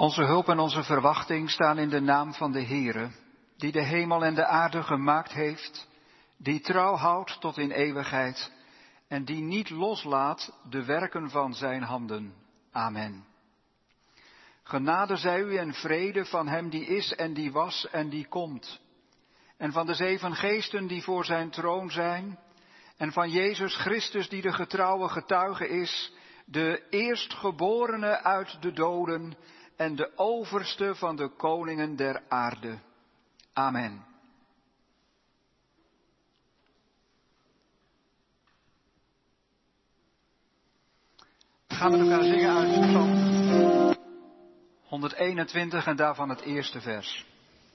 Onze hulp en onze verwachting staan in de naam van de Heere, die de hemel en de aarde gemaakt heeft, die trouw houdt tot in eeuwigheid en die niet loslaat de werken van zijn handen. Amen. Genade zij u en vrede van hem die is en die was en die komt. En van de 7 geesten die voor zijn troon zijn. En van Jezus Christus die de getrouwe getuige is, de eerstgeborene uit de doden en de overste van de koningen der aarde. Amen. We gaan met elkaar zingen uit Psalm 121 en daarvan het eerste vers.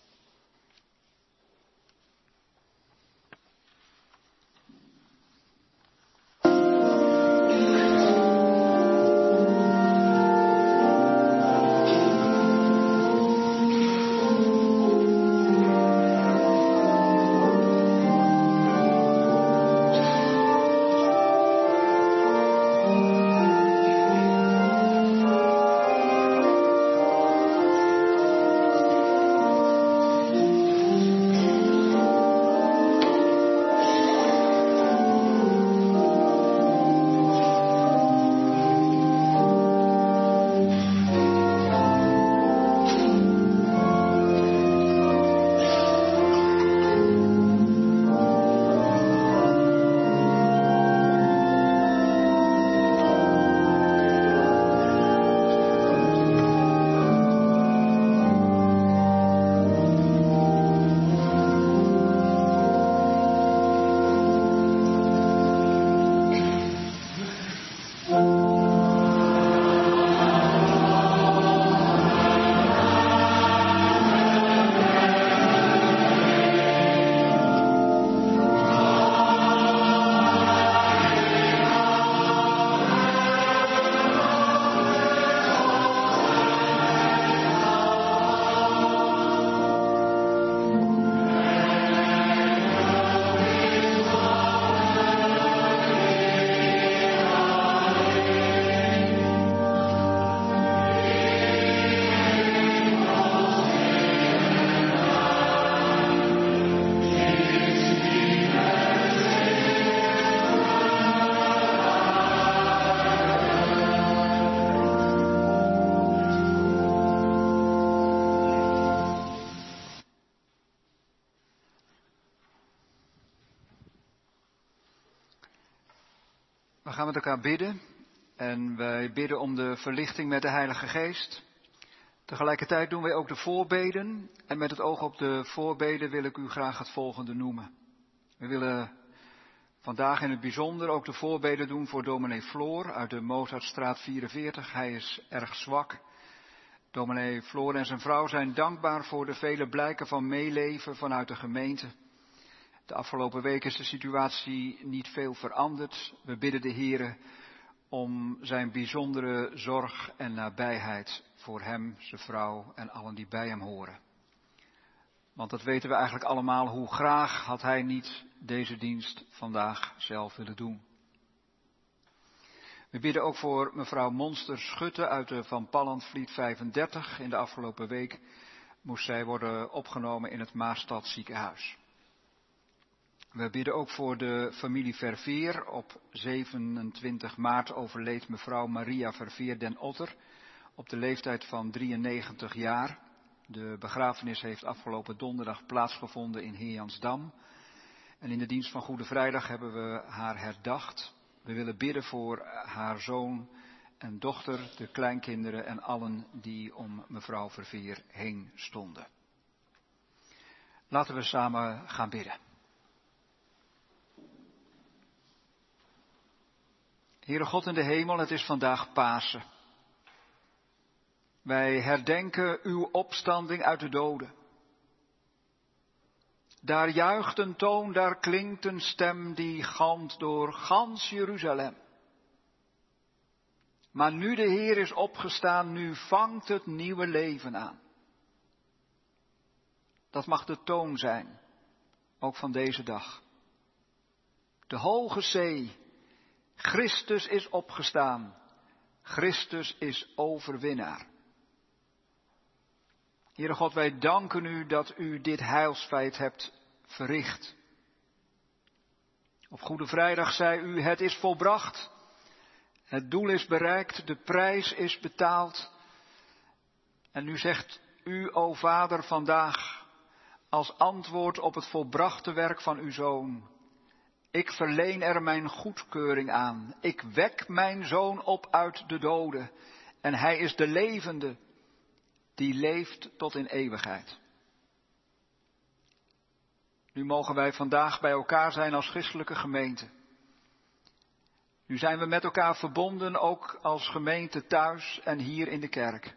We gaan met elkaar bidden en wij bidden om de verlichting met de Heilige Geest. Tegelijkertijd doen wij ook de voorbeden en met het oog op de voorbeden wil ik u graag het volgende noemen. We willen vandaag in het bijzonder ook de voorbeden doen voor dominee Floor uit de Mozartstraat 44. Hij is erg zwak. Dominee Floor en zijn vrouw zijn dankbaar voor de vele blijken van meeleven vanuit de gemeente. De afgelopen week is de situatie niet veel veranderd. We bidden de Heere om zijn bijzondere zorg en nabijheid voor hem, zijn vrouw en allen die bij hem horen. Want dat weten we eigenlijk allemaal, hoe graag had hij niet deze dienst vandaag zelf willen doen. We bidden ook voor mevrouw Monster Schutte uit de Van Pallandvliet 35. In de afgelopen week moest zij worden opgenomen in het Maastad ziekenhuis. We bidden ook voor de familie Verveer. Op 27 maart overleed mevrouw Maria Verveer den Otter op de leeftijd van 93 jaar. De begrafenis heeft afgelopen donderdag plaatsgevonden in Heerjansdam. En in de dienst van Goede Vrijdag hebben we haar herdacht. We willen bidden voor haar zoon en dochter, de kleinkinderen en allen die om mevrouw Verveer heen stonden. Laten we samen gaan bidden. Heere God in de hemel, het is vandaag Pasen. Wij herdenken uw opstanding uit de doden. Daar juicht een toon, daar klinkt een stem die galmt door gans Jeruzalem. Maar nu de Heer is opgestaan, nu vangt het nieuwe leven aan. Dat mag de toon zijn, ook van deze dag. De hoge zee, Christus is opgestaan, Christus is overwinnaar. Heere God, wij danken u dat u dit heilsfeit hebt verricht. Op Goede Vrijdag zei u, het is volbracht. Het doel is bereikt, de prijs is betaald. En nu zegt u, o Vader, vandaag als antwoord op het volbrachte werk van uw Zoon: ik verleen er mijn goedkeuring aan. Ik wek mijn Zoon op uit de doden. En hij is de levende, die leeft tot in eeuwigheid. Nu mogen wij vandaag bij elkaar zijn als christelijke gemeente. Nu zijn we met elkaar verbonden, ook als gemeente thuis en hier in de kerk.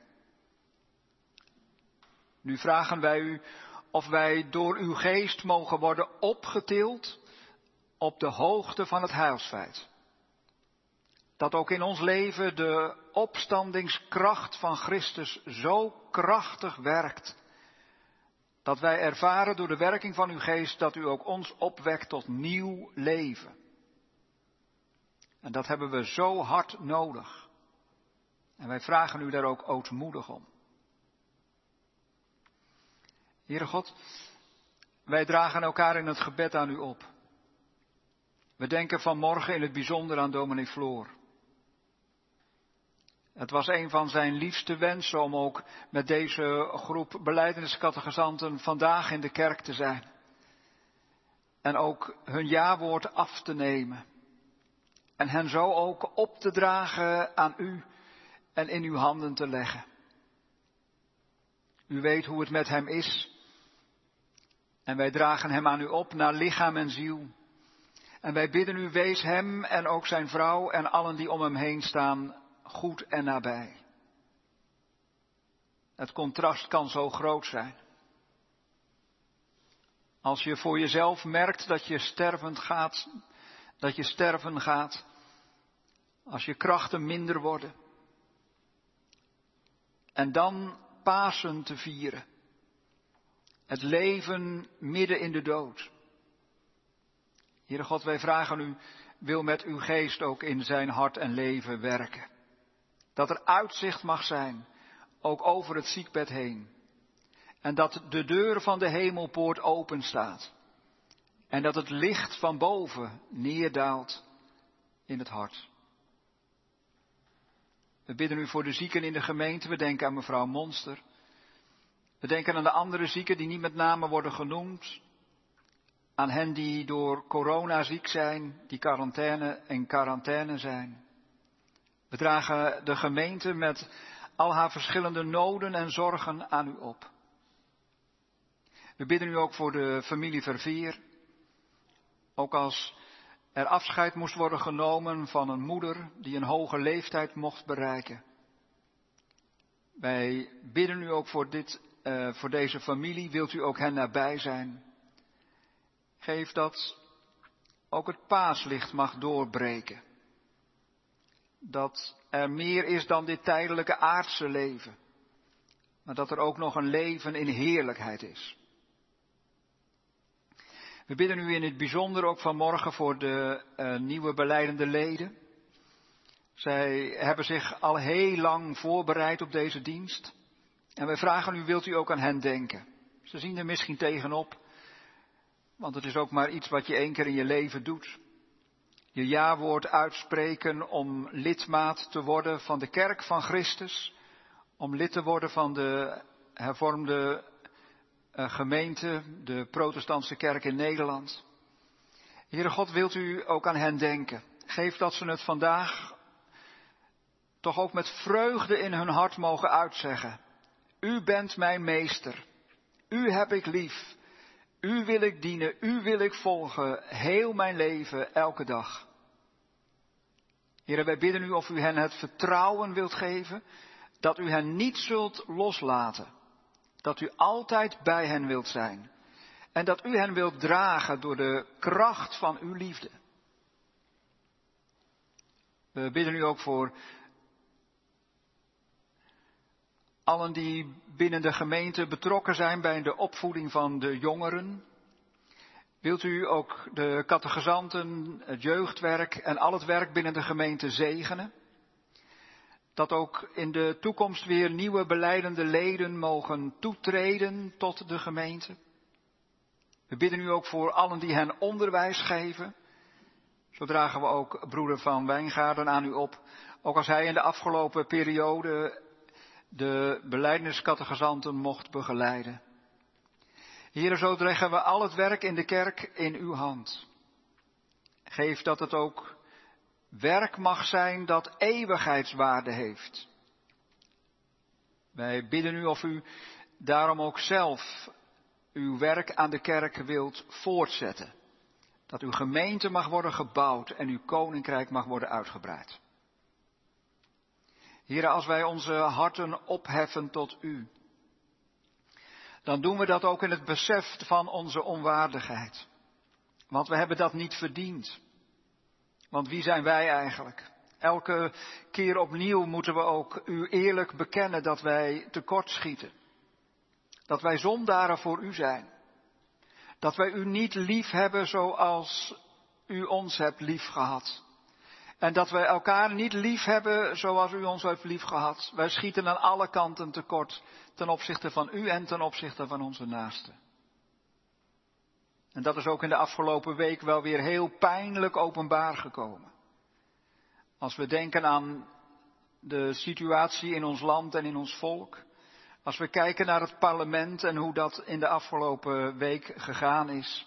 Nu vragen wij u of wij door uw geest mogen worden opgetild op de hoogte van het heilsfeit. Dat ook in ons leven de opstandingskracht van Christus zo krachtig werkt, dat wij ervaren door de werking van uw geest dat u ook ons opwekt tot nieuw leven. En dat hebben we zo hard nodig. En wij vragen u daar ook ootmoedig om. Heere God, wij dragen elkaar in het gebed aan u op. We denken vanmorgen in het bijzonder aan dominee Floor. Het was een van zijn liefste wensen om ook met deze groep belijdeniscatechisanten vandaag in de kerk te zijn. En ook hun jawoord af te nemen. En hen zo ook op te dragen aan u en in uw handen te leggen. U weet hoe het met hem is. En wij dragen hem aan u op naar lichaam en ziel. En wij bidden u, wees hem en ook zijn vrouw en allen die om hem heen staan goed en nabij. Het contrast kan zo groot zijn. Als je voor jezelf merkt dat je sterven gaat, als je krachten minder worden. En dan Pasen te vieren. Het leven midden in de dood. Heere God, wij vragen u, wil met uw geest ook in zijn hart en leven werken. Dat er uitzicht mag zijn, ook over het ziekbed heen. En dat de deur van de hemelpoort open staat. En dat het licht van boven neerdaalt in het hart. We bidden u voor de zieken in de gemeente. We denken aan mevrouw Monster. We denken aan de andere zieken die niet met name worden genoemd. Aan hen die door corona ziek zijn, die quarantaine zijn. We dragen de gemeente met al haar verschillende noden en zorgen aan u op. We bidden u ook voor de familie Verveer. Ook als er afscheid moest worden genomen van een moeder die een hoge leeftijd mocht bereiken. Wij bidden u ook voor deze familie. Wilt u ook hen nabij zijn? Geef dat ook het paaslicht mag doorbreken. Dat er meer is dan dit tijdelijke aardse leven. Maar dat er ook nog een leven in heerlijkheid is. We bidden u in het bijzonder ook vanmorgen voor de nieuwe belijdende leden. Zij hebben zich al heel lang voorbereid op deze dienst. En wij vragen u, wilt u ook aan hen denken? Ze zien er misschien tegenop. Want het is ook maar iets wat je 1 keer in je leven doet. Je jawoord uitspreken om lidmaat te worden van de kerk van Christus. Om lid te worden van de hervormde gemeente, de protestantse kerk in Nederland. Heere God, wilt u ook aan hen denken? Geef dat ze het vandaag toch ook met vreugde in hun hart mogen uitzeggen. U bent mijn meester. U heb ik lief. U wil ik dienen. U wil ik volgen. Heel mijn leven, elke dag. Heere, wij bidden u of u hen het vertrouwen wilt geven. Dat u hen niet zult loslaten. Dat u altijd bij hen wilt zijn. En dat u hen wilt dragen door de kracht van uw liefde. We bidden u ook voor allen die binnen de gemeente betrokken zijn bij de opvoeding van de jongeren. Wilt u ook de catechizanten, het jeugdwerk en al het werk binnen de gemeente zegenen? Dat ook in de toekomst weer nieuwe belijdende leden mogen toetreden tot de gemeente. We bidden u ook voor allen die hen onderwijs geven. Zo dragen we ook broeder Van Wijngaarden aan u op. Ook als hij in de afgelopen periode de belijdeniscatechisanten mocht begeleiden. Here, zo leggen we al het werk in de kerk in uw hand. Geef dat het ook werk mag zijn dat eeuwigheidswaarde heeft. Wij bidden u of u daarom ook zelf uw werk aan de kerk wilt voortzetten. Dat uw gemeente mag worden gebouwd en uw koninkrijk mag worden uitgebreid. Here, als wij onze harten opheffen tot u, dan doen we dat ook in het besef van onze onwaardigheid. Want we hebben dat niet verdiend. Want wie zijn wij eigenlijk? Elke keer opnieuw moeten we ook u eerlijk bekennen dat wij tekortschieten. Dat wij zondaren voor u zijn. Dat wij u niet lief hebben zoals u ons hebt lief gehad. En dat wij elkaar niet lief hebben zoals u ons heeft lief gehad. Wij schieten aan alle kanten tekort ten opzichte van u en ten opzichte van onze naasten. En dat is ook in de afgelopen week wel weer heel pijnlijk openbaar gekomen. Als we denken aan de situatie in ons land en in ons volk. Als we kijken naar het parlement en hoe dat in de afgelopen week gegaan is.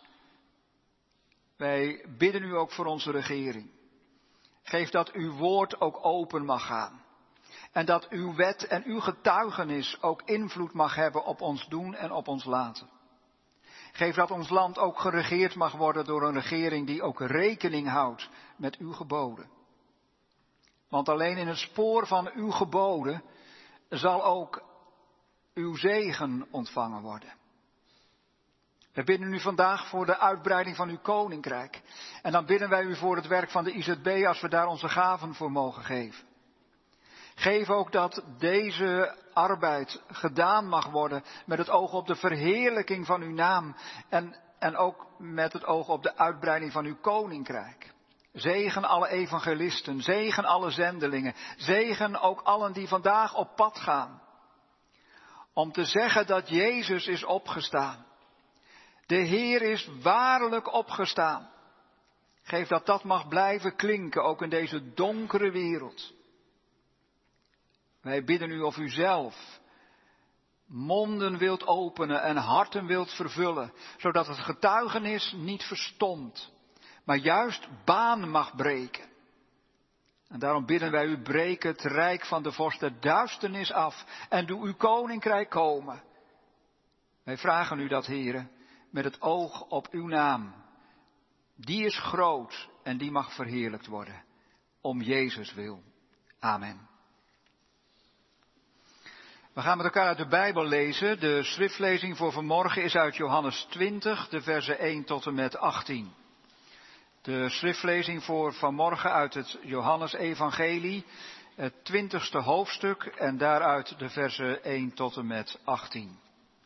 Wij bidden u ook voor onze regering. Geef dat uw woord ook open mag gaan. En dat uw wet en uw getuigenis ook invloed mag hebben op ons doen en op ons laten. Geef dat ons land ook geregeerd mag worden door een regering die ook rekening houdt met uw geboden. Want alleen in het spoor van uw geboden zal ook uw zegen ontvangen worden. We bidden u vandaag voor de uitbreiding van uw koninkrijk. En dan bidden wij u voor het werk van de IZB als we daar onze gaven voor mogen geven. Geef ook dat deze arbeid gedaan mag worden met het oog op de verheerlijking van uw naam en ook met het oog op de uitbreiding van uw koninkrijk. Zegen alle evangelisten, zegen alle zendelingen, zegen ook allen die vandaag op pad gaan. Om te zeggen dat Jezus is opgestaan. De Heer is waarlijk opgestaan. Geef dat dat mag blijven klinken, ook in deze donkere wereld. Wij bidden u of u zelf monden wilt openen en harten wilt vervullen, zodat het getuigenis niet verstomt, maar juist baan mag breken. En daarom bidden wij u, breek het rijk van de vorst der duisternis af en doe uw koninkrijk komen. Wij vragen u dat, Heere, met het oog op uw naam. Die is groot en die mag verheerlijkt worden, om Jezus wil. Amen. We gaan met elkaar uit de Bijbel lezen. De schriftlezing voor vanmorgen is uit Johannes 20, de versen 1 tot en met 18. De schriftlezing voor vanmorgen uit het Johannesevangelie, het 20ste hoofdstuk en daaruit de versen 1 tot en met 18.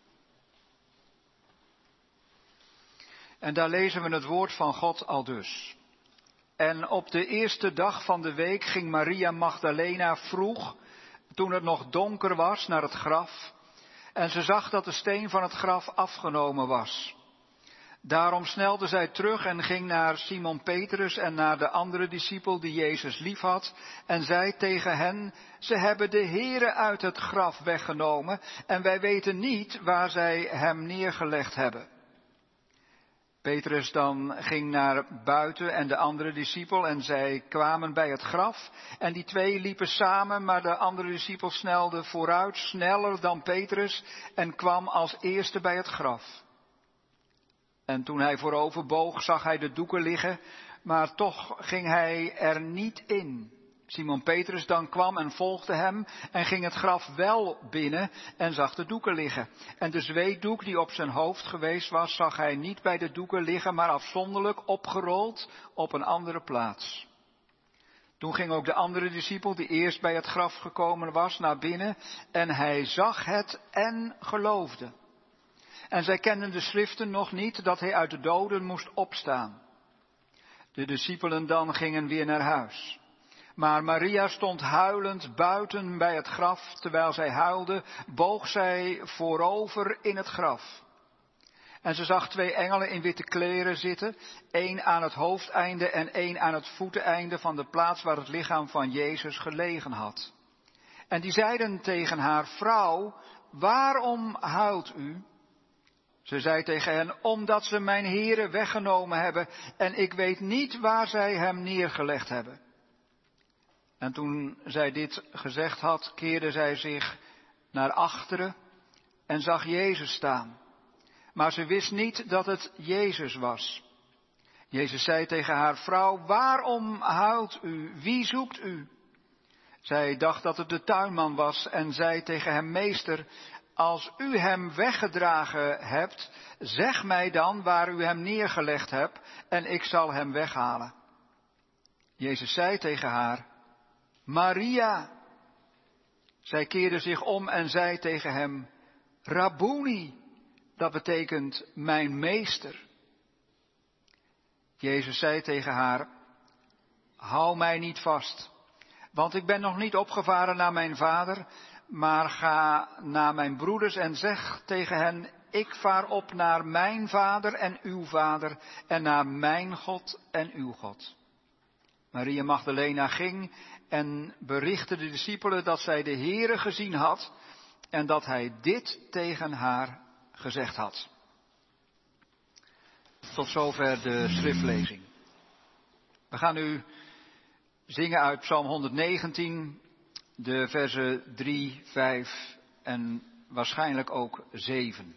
En daar lezen we het woord van God aldus. En op de eerste dag van de week ging Maria Magdalena vroeg, toen het nog donker was, naar het graf. En ze zag dat de steen van het graf afgenomen was. Daarom snelde zij terug en ging naar Simon Petrus en naar de andere discipel die Jezus liefhad. En zei tegen hen, ze hebben de Heere uit het graf weggenomen en wij weten niet waar zij hem neergelegd hebben. Petrus dan ging naar buiten en de andere discipel en zij kwamen bij het graf. En die twee liepen samen, maar de andere discipel snelde vooruit, sneller dan Petrus en kwam als eerste bij het graf. En toen hij voorover boog, zag hij de doeken liggen, maar toch ging hij er niet in. Simon Petrus dan kwam en volgde hem en ging het graf wel binnen en zag de doeken liggen. En de zweetdoek die op zijn hoofd geweest was, zag hij niet bij de doeken liggen, maar afzonderlijk opgerold op een andere plaats. Toen ging ook de andere discipel, die eerst bij het graf gekomen was, naar binnen en hij zag het en geloofde. En zij kenden de schriften nog niet, dat hij uit de doden moest opstaan. De discipelen dan gingen weer naar huis. Maar Maria stond huilend buiten bij het graf. Terwijl zij huilde, boog zij voorover in het graf. En ze zag 2 engelen in witte kleren zitten, 1 aan het hoofdeinde en 1 aan het voeteneinde van de plaats waar het lichaam van Jezus gelegen had. En die zeiden tegen haar: Vrouw, waarom huilt u? Ze zei tegen hen: Omdat ze mijn Heere weggenomen hebben en ik weet niet waar zij hem neergelegd hebben. En toen zij dit gezegd had, keerde zij zich naar achteren en zag Jezus staan. Maar ze wist niet dat het Jezus was. Jezus zei tegen haar: Vrouw, waarom huilt u? Wie zoekt u? Zij dacht dat het de tuinman was en zei tegen hem: Meester, als u hem weggedragen hebt, zeg mij dan waar u hem neergelegd hebt en ik zal hem weghalen. Jezus zei tegen haar: Maria. Zij keerde zich om en zei tegen hem: Rabboni, dat betekent mijn meester. Jezus zei tegen haar: Hou mij niet vast, want ik ben nog niet opgevaren naar mijn vader, maar ga naar mijn broeders en zeg tegen hen: Ik vaar op naar mijn vader en uw vader en naar mijn God en uw God. Maria Magdalena ging en berichtte de discipelen dat zij de Heere gezien had en dat hij dit tegen haar gezegd had. Tot zover de schriftlezing. We gaan nu zingen uit Psalm 119, de versen 3, 5 en waarschijnlijk ook 7.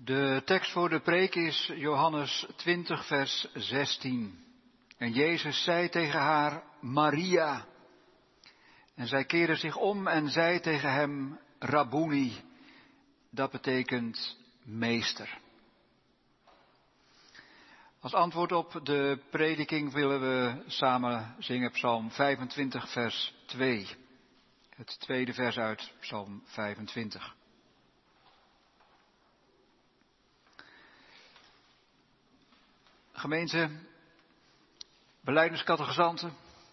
De tekst voor de preek is Johannes 20, vers 16. En Jezus zei tegen haar, Maria. En zij keerde zich om en zei tegen hem, Rabboni. Dat betekent meester. Als antwoord op de prediking willen we samen zingen Psalm 25, vers 2. Het tweede vers uit Psalm 25. Gemeente, belijdeniscatechisanten.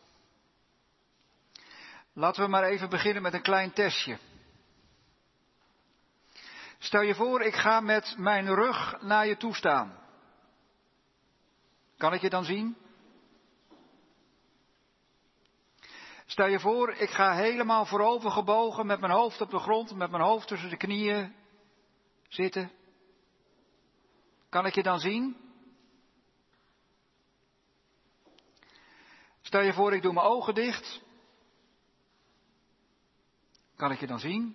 Laten we maar even beginnen met een klein testje. Stel je voor, ik ga met mijn rug naar je toe staan. Kan ik je dan zien? Stel je voor, ik ga helemaal voorover gebogen met mijn hoofd op de grond, met mijn hoofd tussen de knieën zitten. Kan ik je dan zien? Stel je voor, ik doe mijn ogen dicht. Kan ik je dan zien?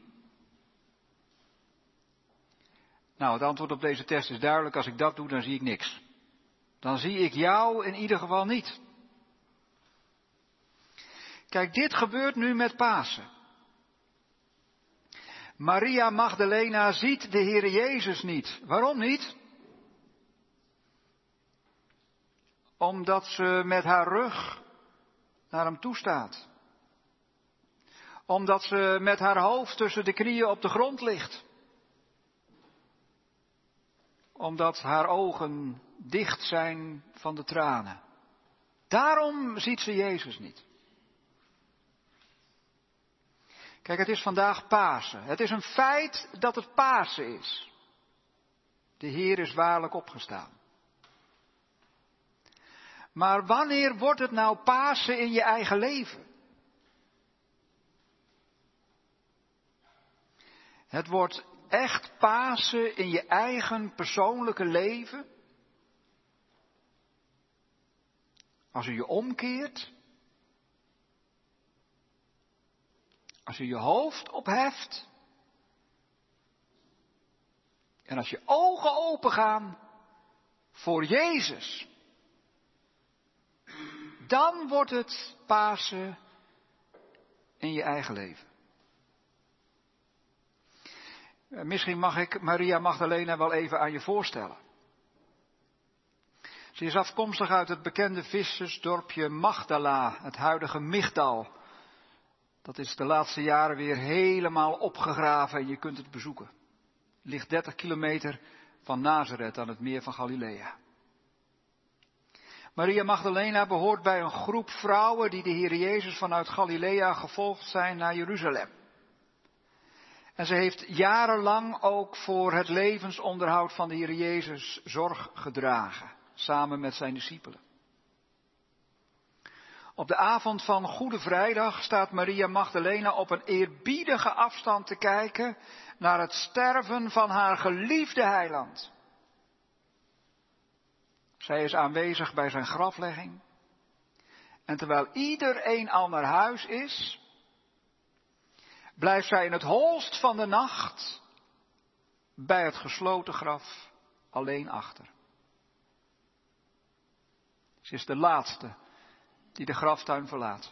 Nou, het antwoord op deze test is duidelijk. Als ik dat doe, dan zie ik niks. Dan zie ik jou in ieder geval niet. Kijk, dit gebeurt nu met Pasen. Maria Magdalena ziet de Heere Jezus niet. Waarom niet? Omdat ze met haar rug naar hem toe staat. Omdat ze met haar hoofd tussen de knieën op de grond ligt. Omdat haar ogen dicht zijn van de tranen. Daarom ziet ze Jezus niet. Kijk, het is vandaag Pasen. Het is een feit dat het Pasen is. De Heer is waarlijk opgestaan. Maar wanneer wordt het nou Pasen in je eigen leven? Het wordt echt Pasen in je eigen persoonlijke leven. Als je je omkeert. Als je je hoofd opheft. En als je ogen open gaan voor Jezus. Dan wordt het Pasen in je eigen leven. Misschien mag ik Maria Magdalena wel even aan je voorstellen. Ze is afkomstig uit het bekende vissersdorpje Magdala, het huidige Migdal. Dat is de laatste jaren weer helemaal opgegraven en je kunt het bezoeken. Het ligt 30 kilometer van Nazareth aan het meer van Galilea. Maria Magdalena behoort bij een groep vrouwen die de Heer Jezus vanuit Galilea gevolgd zijn naar Jeruzalem. En ze heeft jarenlang ook voor het levensonderhoud van de Heer Jezus zorg gedragen, samen met zijn discipelen. Op de avond van Goede Vrijdag staat Maria Magdalena op een eerbiedige afstand te kijken naar het sterven van haar geliefde heiland. Zij is aanwezig bij zijn graflegging. En terwijl iedereen al naar huis is, blijft zij in het holst van de nacht bij het gesloten graf alleen achter. Ze is de laatste die de graftuin verlaat.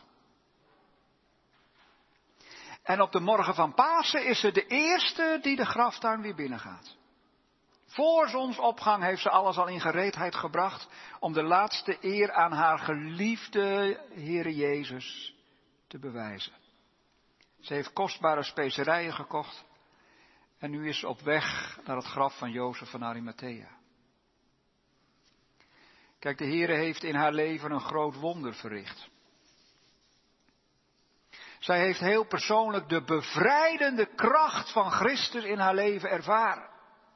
En op de morgen van Pasen is ze de eerste die de graftuin weer binnengaat. Voor zonsopgang heeft ze alles al in gereedheid gebracht om de laatste eer aan haar geliefde Heere Jezus te bewijzen. Ze heeft kostbare specerijen gekocht en nu is ze op weg naar het graf van Jozef van Arimathea. Kijk, de Heere heeft in haar leven een groot wonder verricht. Zij heeft heel persoonlijk de bevrijdende kracht van Christus in haar leven ervaren.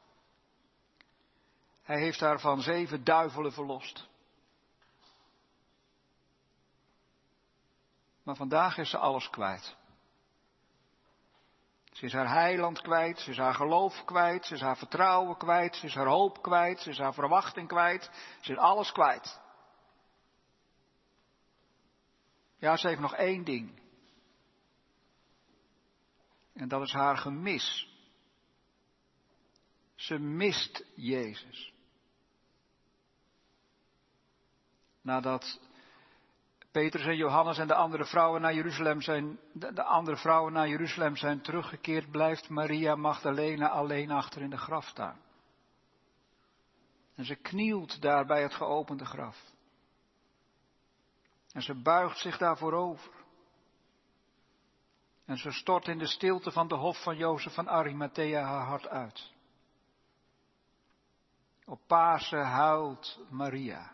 Hij heeft haar van 7 duivelen verlost. Maar vandaag is ze alles kwijt. Ze is haar heiland kwijt, ze is haar geloof kwijt, ze is haar vertrouwen kwijt, ze is haar hoop kwijt, ze is haar verwachting kwijt, ze is alles kwijt. Ja, ze heeft nog 1 ding. En dat is haar gemis. Ze mist Jezus. Nadat Petrus en Johannes en de andere vrouwen naar Jeruzalem zijn teruggekeerd, blijft Maria Magdalena alleen achter in de graf staan. En ze knielt daar bij het geopende graf. En ze buigt zich daarvoor over. En ze stort in de stilte van de hof van Jozef van Arimathea haar hart uit. Op Pasen huilt Maria.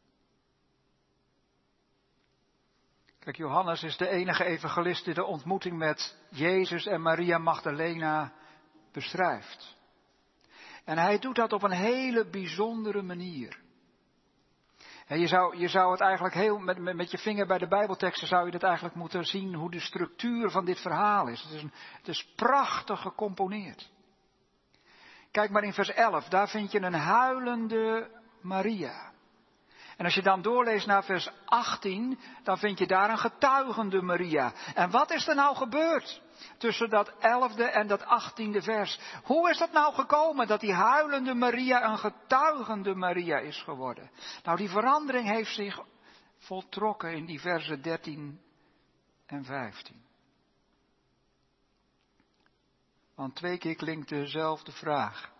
Kijk, Johannes is de enige evangelist die de ontmoeting met Jezus en Maria Magdalena beschrijft. En hij doet dat op een hele bijzondere manier. En je zou het eigenlijk heel, met je vinger bij de Bijbelteksten zou je het eigenlijk moeten zien hoe de structuur van dit verhaal is. Het is prachtig gecomponeerd. Kijk maar in vers 11, daar vind je een huilende Maria. En als je dan doorleest naar vers 18, dan vind je daar een getuigende Maria. En wat is er nou gebeurd tussen dat 11e en dat 18e vers? Hoe is dat nou gekomen dat die huilende Maria een getuigende Maria is geworden? Nou, die verandering heeft zich voltrokken in die versen 13 en 15. Want 2 keer klinkt dezelfde vraag.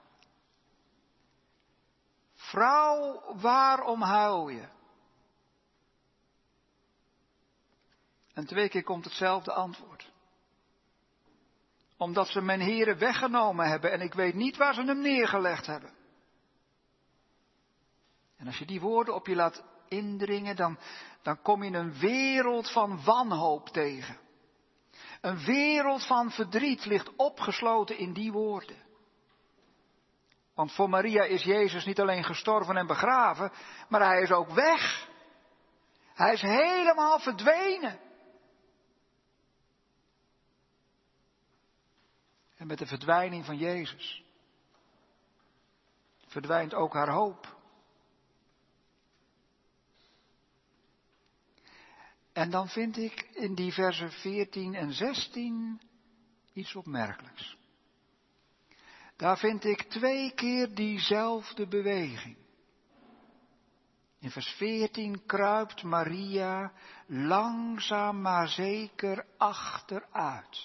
Vrouw, waarom huil je? En 2 keer komt hetzelfde antwoord. Omdat ze mijn Heere weggenomen hebben en ik weet niet waar ze hem neergelegd hebben. En als je die woorden op je laat indringen, dan kom je een wereld van wanhoop tegen. Een wereld van verdriet ligt opgesloten in die woorden. Want voor Maria is Jezus niet alleen gestorven en begraven, maar hij is ook weg. Hij is helemaal verdwenen. En met de verdwijning van Jezus verdwijnt ook haar hoop. En dan vind ik in die versen 14 en 16 iets opmerkelijks. Daar vind ik 2 keer diezelfde beweging. In vers 14 kruipt Maria langzaam maar zeker achteruit.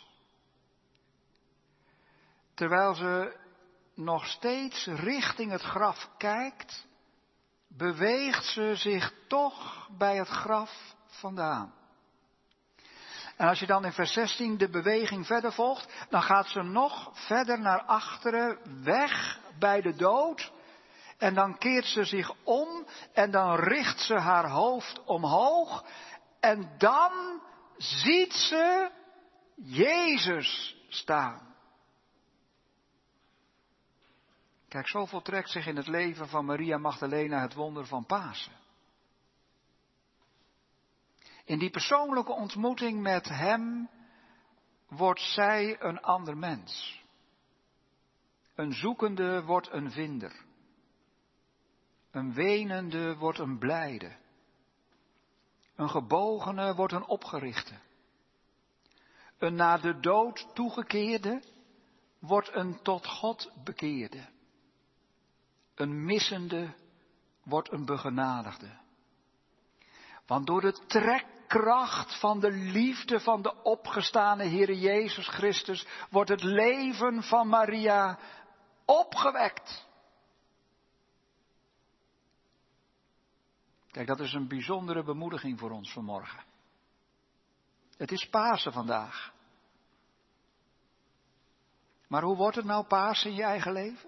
Terwijl ze nog steeds richting het graf kijkt, beweegt ze zich toch bij het graf vandaan. En als je dan in vers 16 de beweging verder volgt, dan gaat ze nog verder naar achteren, weg bij de dood. En dan keert ze zich om en dan richt ze haar hoofd omhoog. En dan ziet ze Jezus staan. Kijk, zo voltrekt zich in het leven van Maria Magdalena het wonder van Pasen. In die persoonlijke ontmoeting met hem wordt zij een ander mens. Een zoekende wordt een vinder. Een wenende wordt een blijde. Een gebogene wordt een opgerichte. Een naar de dood toegekeerde wordt een tot God bekeerde. Een missende wordt een begenadigde. Want door de trekkracht van de liefde van de opgestane Heere Jezus Christus wordt het leven van Maria opgewekt. Kijk, dat is een bijzondere bemoediging voor ons vanmorgen. Het is Pasen vandaag. Maar hoe wordt het nou Pasen in je eigen leven?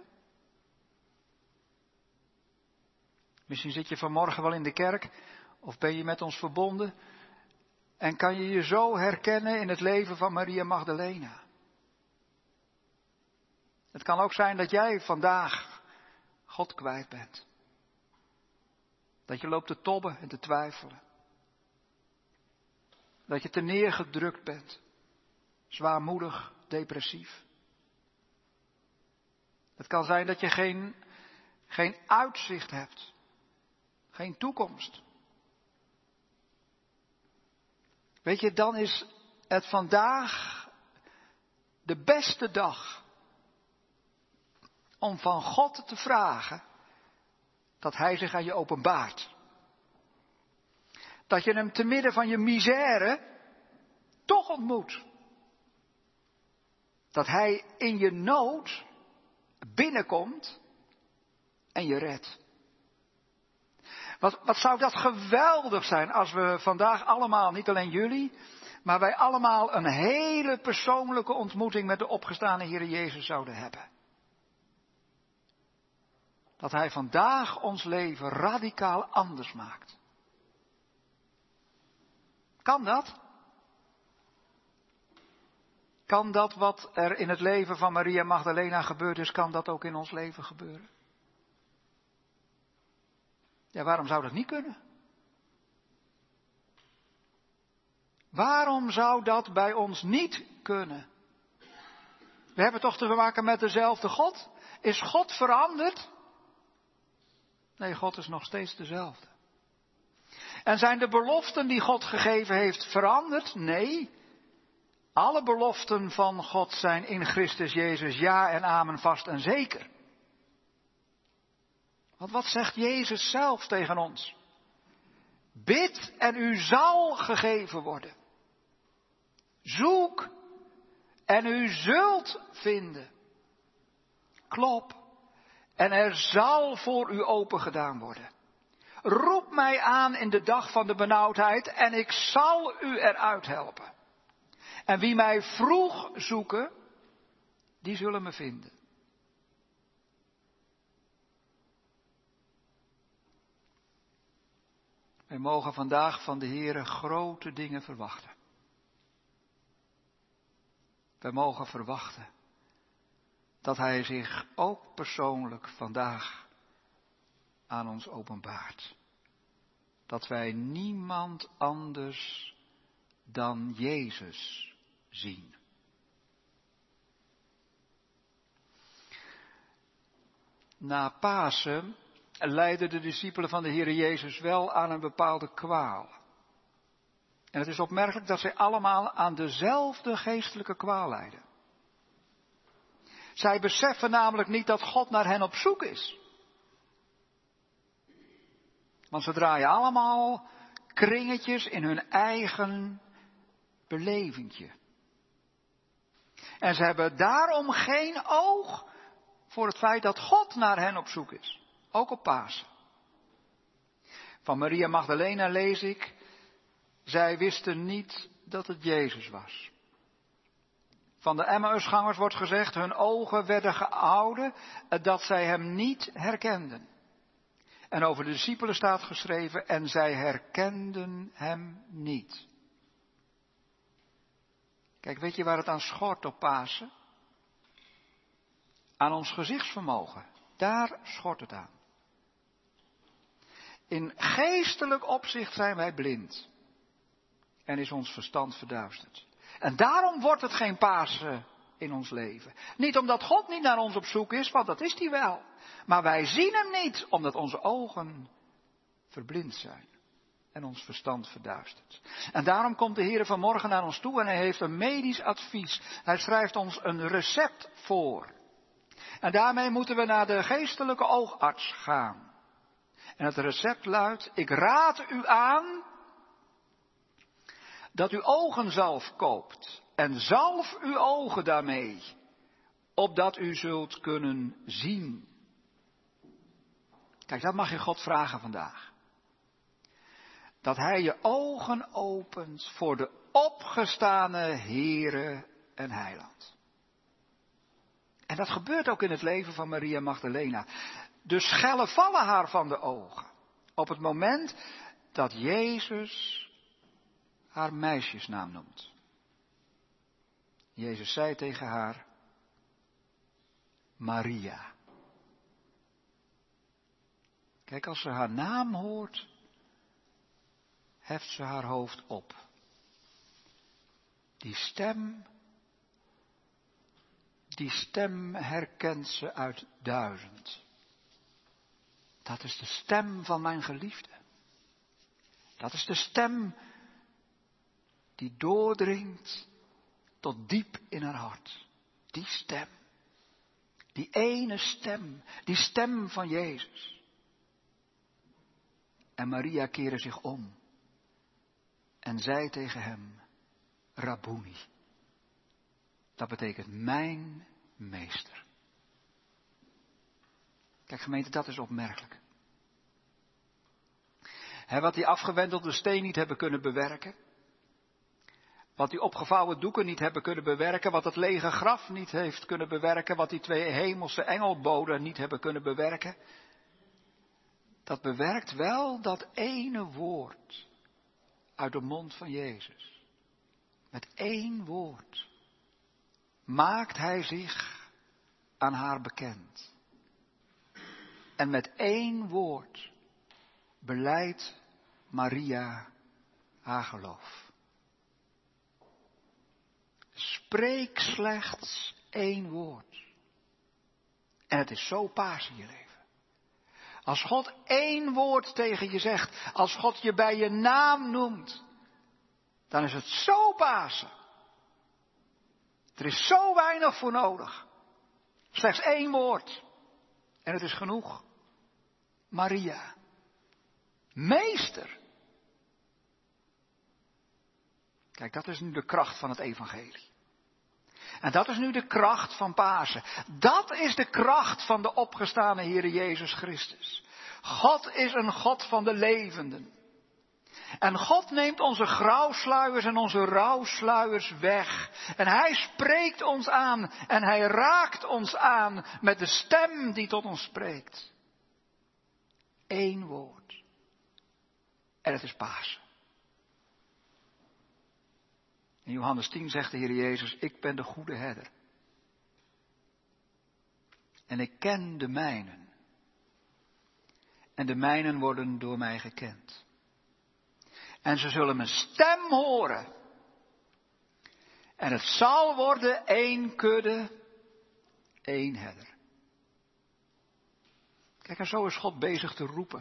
Misschien zit je vanmorgen wel in de kerk of ben je met ons verbonden en kan je je zo herkennen in het leven van Maria Magdalena. Het kan ook zijn dat jij vandaag God kwijt bent. Dat je loopt te tobben en te twijfelen. Dat je te neergedrukt bent. Zwaarmoedig, depressief. Het kan zijn dat je geen uitzicht hebt. Geen toekomst. Weet je, dan is het vandaag de beste dag om van God te vragen dat hij zich aan je openbaart. Dat je hem te midden van je misère toch ontmoet. Dat hij in je nood binnenkomt en je redt. Wat zou dat geweldig zijn als we vandaag allemaal, niet alleen jullie, maar wij allemaal een hele persoonlijke ontmoeting met de opgestane Heer Jezus zouden hebben. Dat hij vandaag ons leven radicaal anders maakt. Kan dat? Kan dat wat er in het leven van Maria Magdalena gebeurd is, kan dat ook in ons leven gebeuren? Ja, waarom zou dat niet kunnen? Waarom zou dat bij ons niet kunnen? We hebben toch te maken met dezelfde God? Is God veranderd? Nee, God is nog steeds dezelfde. En zijn de beloften die God gegeven heeft veranderd? Nee. Alle beloften van God zijn in Christus Jezus ja en amen, vast en zeker. Want wat zegt Jezus zelf tegen ons? Bid en u zal gegeven worden. Zoek en u zult vinden. Klop en er zal voor u opengedaan worden. Roep mij aan in de dag van de benauwdheid en ik zal u eruit helpen. En wie mij vroeg zoeken, die zullen me vinden. Wij mogen vandaag van de Heere grote dingen verwachten. Wij mogen verwachten dat Hij zich ook persoonlijk vandaag aan ons openbaart. Dat wij niemand anders dan Jezus zien. Na Pasen leidden de discipelen van de Heere Jezus wel aan een bepaalde kwaal. En het is opmerkelijk dat zij allemaal aan dezelfde geestelijke kwaal lijden. Zij beseffen namelijk niet dat God naar hen op zoek is. Want ze draaien allemaal kringetjes in hun eigen belevingje. En ze hebben daarom geen oog voor het feit dat God naar hen op zoek is. Ook op Pasen. Van Maria Magdalena lees ik, zij wisten niet dat het Jezus was. Van de Emmausgangers wordt gezegd, hun ogen werden gehouden dat zij hem niet herkenden. En over de discipelen staat geschreven, en zij herkenden hem niet. Kijk, weet je waar het aan schort op Pasen? Aan ons gezichtsvermogen. Daar schort het aan. In geestelijk opzicht zijn wij blind. En is ons verstand verduisterd. En daarom wordt het geen Pasen in ons leven. Niet omdat God niet naar ons op zoek is, want dat is hij wel. Maar wij zien hem niet, omdat onze ogen verblind zijn. En ons verstand verduistert. En daarom komt de Heer vanmorgen naar ons toe en hij heeft een medisch advies. Hij schrijft ons een recept voor. En daarmee moeten we naar de geestelijke oogarts gaan. En het recept luidt, ik raad u aan dat u ogenzalf koopt. En zalf uw ogen daarmee, opdat u zult kunnen zien. Kijk, dat mag je God vragen vandaag. Dat hij je ogen opent voor de opgestane Heere en Heiland. En dat gebeurt ook in het leven van Maria Magdalena. De schellen vallen haar van de ogen. Op het moment dat Jezus haar meisjesnaam noemt. Jezus zei tegen haar, Maria. Kijk, als ze haar naam hoort, heft ze haar hoofd op. Die stem herkent ze uit 1000. Dat is de stem van mijn geliefde. Dat is de stem die doordringt tot diep in haar hart. Die stem. Die ene stem, die stem van Jezus. En Maria keerde zich om en zei tegen hem, Rabboni. Dat betekent mijn meester. Kijk gemeente, dat is opmerkelijk. Wat die afgewendelde steen niet hebben kunnen bewerken. Wat die opgevouwen doeken niet hebben kunnen bewerken. Wat het lege graf niet heeft kunnen bewerken. Wat die 2 hemelse engelboden niet hebben kunnen bewerken. Dat bewerkt wel dat ene woord uit de mond van Jezus. Met 1 woord maakt hij zich aan haar bekend. En met 1 woord belijdt Maria haar geloof. Spreek slechts 1 woord. En het is zo paas in je leven. Als God 1 woord tegen je zegt, als God je bij je naam noemt, dan is het zo Pasen. Er is zo weinig voor nodig. Slechts 1 woord. En het is genoeg. Maria. Meester. Kijk, dat is nu de kracht van het evangelie. En dat is nu de kracht van Pasen. Dat is de kracht van de opgestane Heere Jezus Christus. God is een God van de levenden. En God neemt onze grauwsluiers en onze rouwsluiers weg. En hij spreekt ons aan en hij raakt ons aan met de stem die tot ons spreekt. 1 woord. En het is Pasen. In Johannes 10 zegt de Heer Jezus, ik ben de goede herder. En ik ken de mijnen. En de mijnen worden door mij gekend. En ze zullen mijn stem horen. En het zal worden 1 kudde, 1 herder. Kijk, en zo is God bezig te roepen.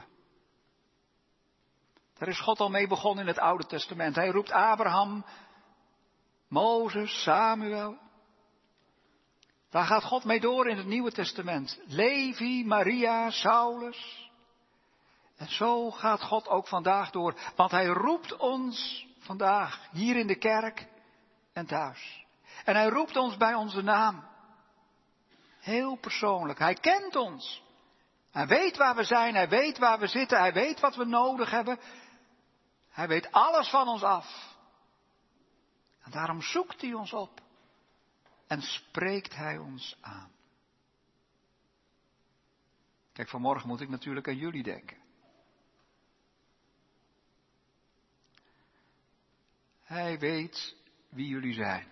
Daar is God al mee begonnen in het Oude Testament. Hij roept Abraham, Mozes, Samuel. Daar gaat God mee door in het Nieuwe Testament. Levi, Maria, Saulus. En zo gaat God ook vandaag door. Want hij roept ons vandaag hier in de kerk en thuis. En hij roept ons bij onze naam. Heel persoonlijk. Hij kent ons. Hij weet waar we zijn. Hij weet waar we zitten. Hij weet wat we nodig hebben. Hij weet alles van ons af. En daarom zoekt hij ons op. En spreekt hij ons aan. Kijk, vanmorgen moet ik natuurlijk aan jullie denken. Hij weet wie jullie zijn.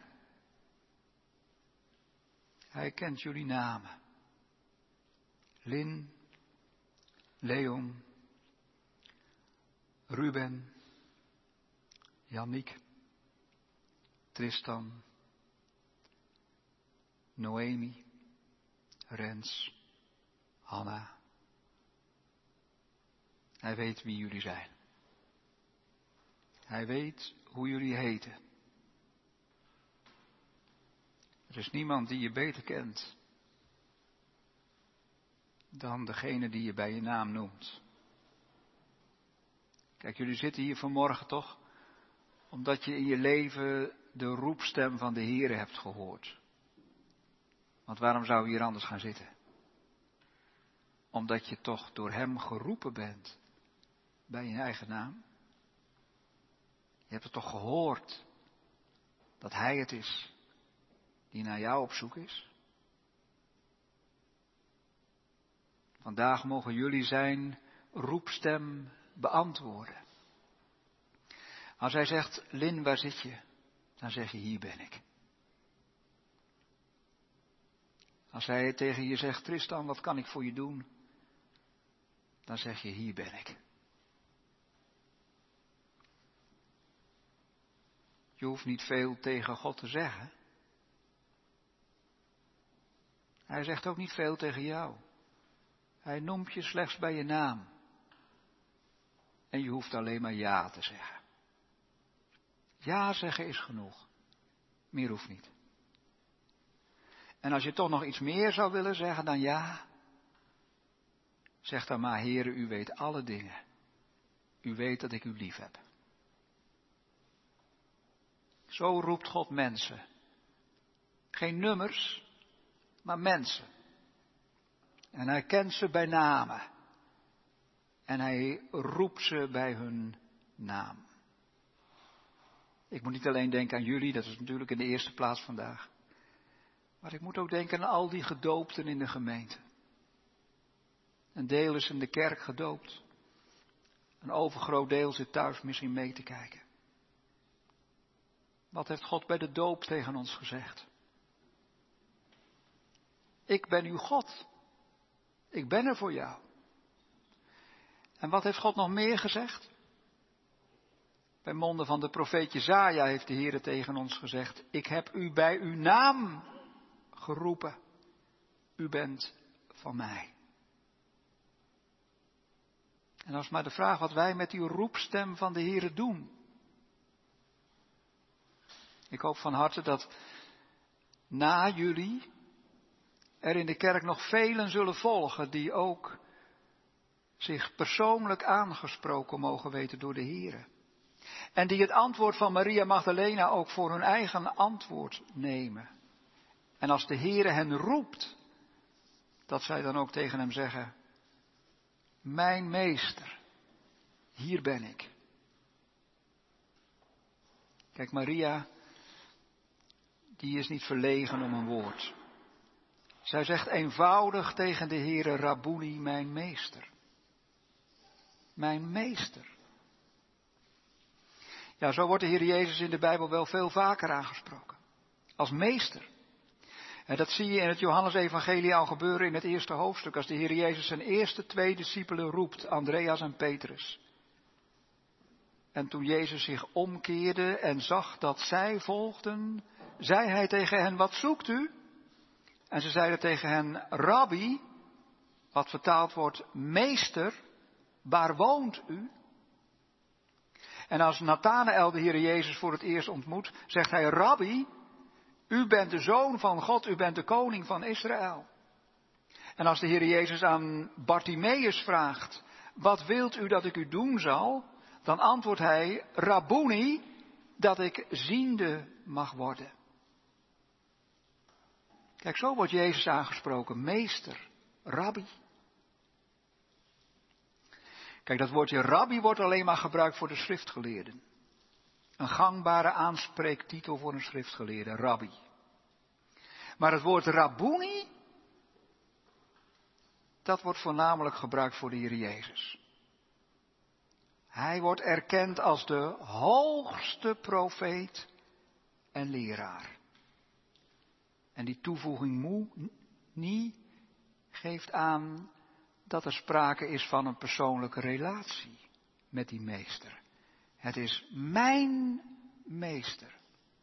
Hij kent jullie namen. Lin, Leon, Ruben, Janniek, Tristan, Noemi, Rens, Hanna. Hij weet wie jullie zijn. Hij weet hoe jullie heten. Er is niemand die je beter kent dan degene die je bij je naam noemt. Kijk, jullie zitten hier vanmorgen toch omdat je in je leven de roepstem van de Heere hebt gehoord. Want waarom zou je hier anders gaan zitten? Omdat je toch door hem geroepen bent bij je eigen naam. Je hebt het toch gehoord dat hij het is die naar jou op zoek is? Vandaag mogen jullie zijn roepstem beantwoorden. Als hij zegt, Lin, waar zit je? Dan zeg je, hier ben ik. Als hij tegen je zegt, Tristan, wat kan ik voor je doen? Dan zeg je, hier ben ik. Je hoeft niet veel tegen God te zeggen. Hij zegt ook niet veel tegen jou. Hij noemt je slechts bij je naam. En je hoeft alleen maar ja te zeggen. Ja zeggen is genoeg. Meer hoeft niet. En als je toch nog iets meer zou willen zeggen, dan ja. Zeg dan maar, Heere, u weet alle dingen. U weet dat ik u lief heb. Zo roept God mensen. Geen nummers, maar mensen. En hij kent ze bij namen. En hij roept ze bij hun naam. Ik moet niet alleen denken aan jullie, dat is natuurlijk in de eerste plaats vandaag. Maar ik moet ook denken aan al die gedoopten in de gemeente. Een deel is in de kerk gedoopt. Een overgroot deel zit thuis misschien mee te kijken. Wat heeft God bij de doop tegen ons gezegd? Ik ben uw God. Ik ben er voor jou. En wat heeft God nog meer gezegd? Bij monden van de profeet Jesaja heeft de Heere tegen ons gezegd: ik heb u bij uw naam geroepen. U bent van mij. En dat is maar de vraag wat wij met die roepstem van de Heere doen. Ik hoop van harte dat na jullie er in de kerk nog velen zullen volgen die ook zich persoonlijk aangesproken mogen weten door de Heere. En die het antwoord van Maria Magdalena ook voor hun eigen antwoord nemen. En als de Heere hen roept, dat zij dan ook tegen hem zeggen: mijn meester, hier ben ik. Kijk, Maria, die is niet verlegen om een woord. Zij zegt eenvoudig tegen de Heere: Rabboni, mijn meester. Mijn meester. Ja, zo wordt de Heer Jezus in de Bijbel wel veel vaker aangesproken. Als meester. En dat zie je in het Johannesevangelie al gebeuren in het eerste hoofdstuk. Als de Heer Jezus zijn eerste 2 discipelen roept, Andreas en Petrus. En toen Jezus zich omkeerde en zag dat zij volgden, zei hij tegen hen: wat zoekt u? En ze zeiden tegen hen: Rabbi, wat vertaald wordt meester, waar woont u? En als Nathanael de Heer Jezus voor het eerst ontmoet, zegt hij: Rabbi, u bent de Zoon van God, u bent de koning van Israël. En als de Heer Jezus aan Bartimeus vraagt: wat wilt u dat ik u doen zal? Dan antwoordt hij: Rabboni, dat ik ziende mag worden. Kijk, zo wordt Jezus aangesproken: meester, rabbi. Kijk, dat woordje rabbi wordt alleen maar gebruikt voor de schriftgeleerden. Een gangbare aanspreektitel voor een schriftgeleerde, rabbi. Maar het woord rabboni, dat wordt voornamelijk gebruikt voor de Heer Jezus. Hij wordt erkend als de hoogste profeet en leraar. En die toevoeging nie geeft aan dat er sprake is van een persoonlijke relatie met die meester. Het is mijn meester.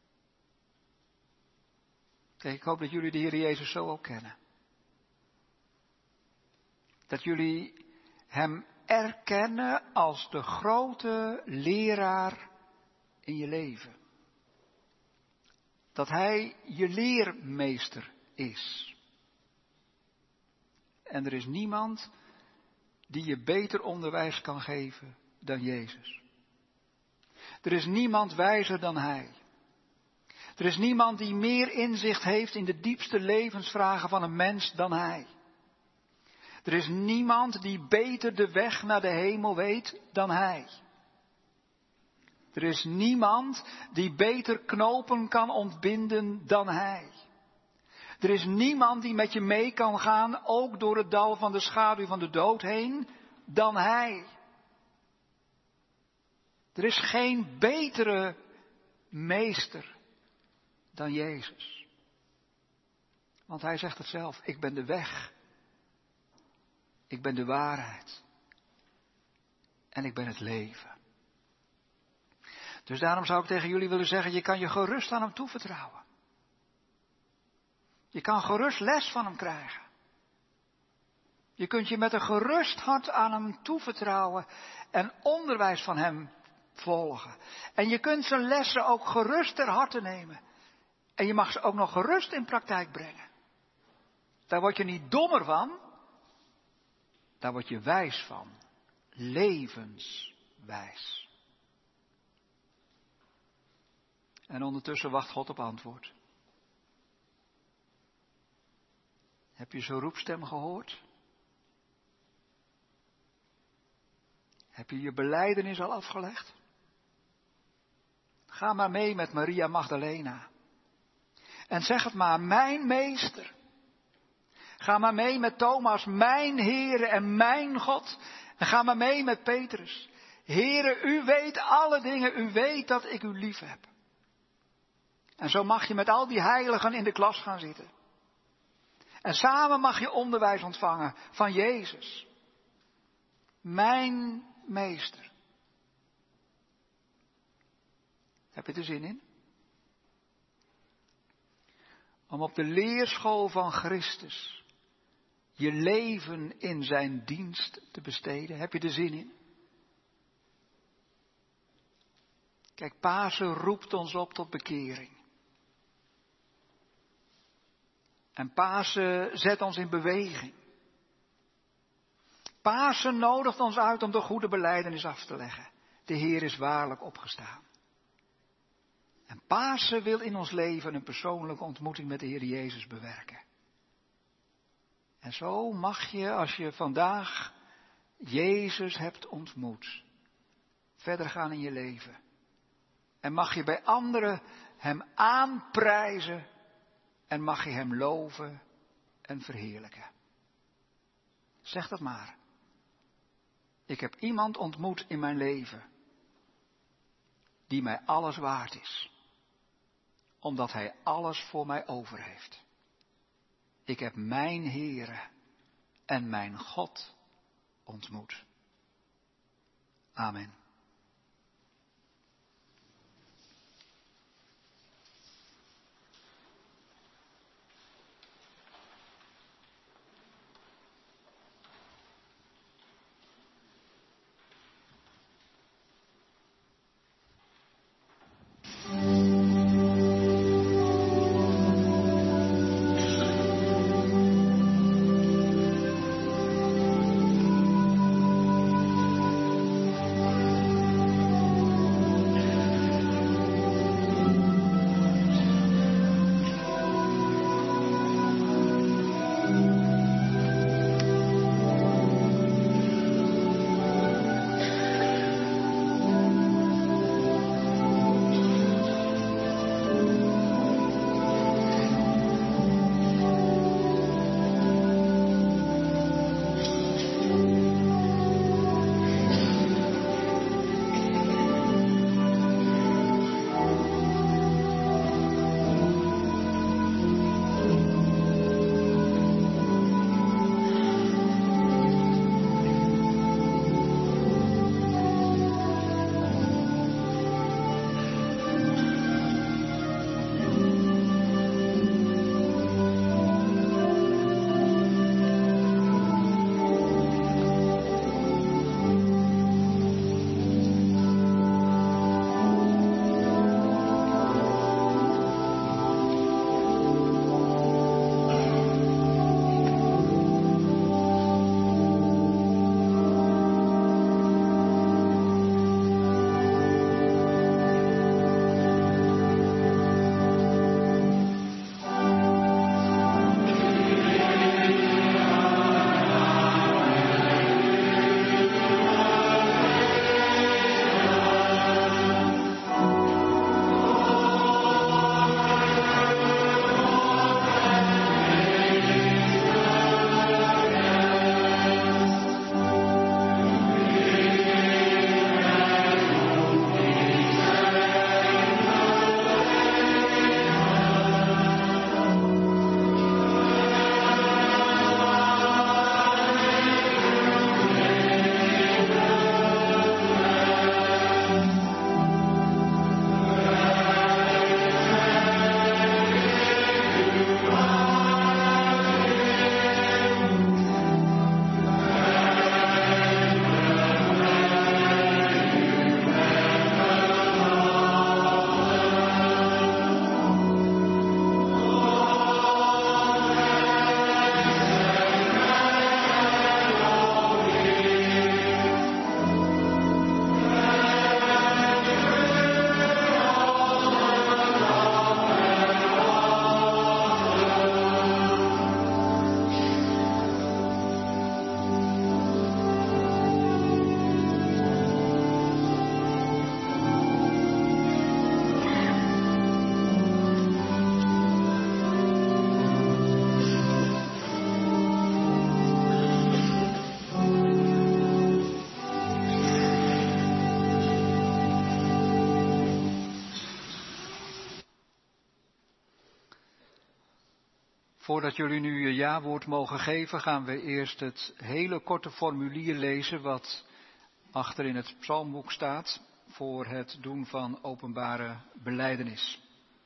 Kijk, ik hoop dat jullie de Heer Jezus zo ook kennen. Dat jullie hem erkennen als de grote leraar in je leven. Dat hij je leermeester is. En er is niemand die je beter onderwijs kan geven dan Jezus. Er is niemand wijzer dan hij. Er is niemand die meer inzicht heeft in de diepste levensvragen van een mens dan hij. Er is niemand die beter de weg naar de hemel weet dan hij. Er is niemand die beter knopen kan ontbinden dan hij. Er is niemand die met je mee kan gaan, ook door het dal van de schaduw van de dood heen, dan hij. Er is geen betere meester dan Jezus. Want hij zegt het zelf: ik ben de weg. Ik ben de waarheid. En ik ben het leven. Dus daarom zou ik tegen jullie willen zeggen: je kan je gerust aan hem toevertrouwen. Je kan gerust les van hem krijgen. Je kunt je met een gerust hart aan hem toevertrouwen en onderwijs van hem volgen. En je kunt zijn lessen ook gerust ter harte nemen. En je mag ze ook nog gerust in praktijk brengen. Daar word je niet dommer van. Daar word je wijs van. Levenswijs. En ondertussen wacht God op antwoord. Heb je zijn roepstem gehoord? Heb je je belijdenis al afgelegd? Ga maar mee met Maria Magdalena. En zeg het maar, mijn meester. Ga maar mee met Thomas, mijn Heere en mijn God. En ga maar mee met Petrus. Heere, u weet alle dingen, u weet dat ik u lief heb. En zo mag je met al die heiligen in de klas gaan zitten. En samen mag je onderwijs ontvangen van Jezus. Mijn meester. Heb je er zin in? Om op de leerschool van Christus je leven in zijn dienst te besteden. Heb je er zin in? Kijk, Pasen roept ons op tot bekering. En Pasen zet ons in beweging. Pasen nodigt ons uit om de goede belijdenis af te leggen. De Heer is waarlijk opgestaan. En Pasen wil in ons leven een persoonlijke ontmoeting met de Heer Jezus bewerken. En zo mag je, als je vandaag Jezus hebt ontmoet, verder gaan in je leven. En mag je bij anderen hem aanprijzen en mag je hem loven en verheerlijken. Zeg dat maar. Ik heb iemand ontmoet in mijn leven die mij alles waard is. Omdat hij alles voor mij over heeft. Ik heb mijn Heere en mijn God ontmoet. Amen. Voordat jullie nu je jawoord mogen geven, gaan we eerst het hele korte formulier lezen wat achter in het psalmboek staat voor het doen van openbare belijdenis.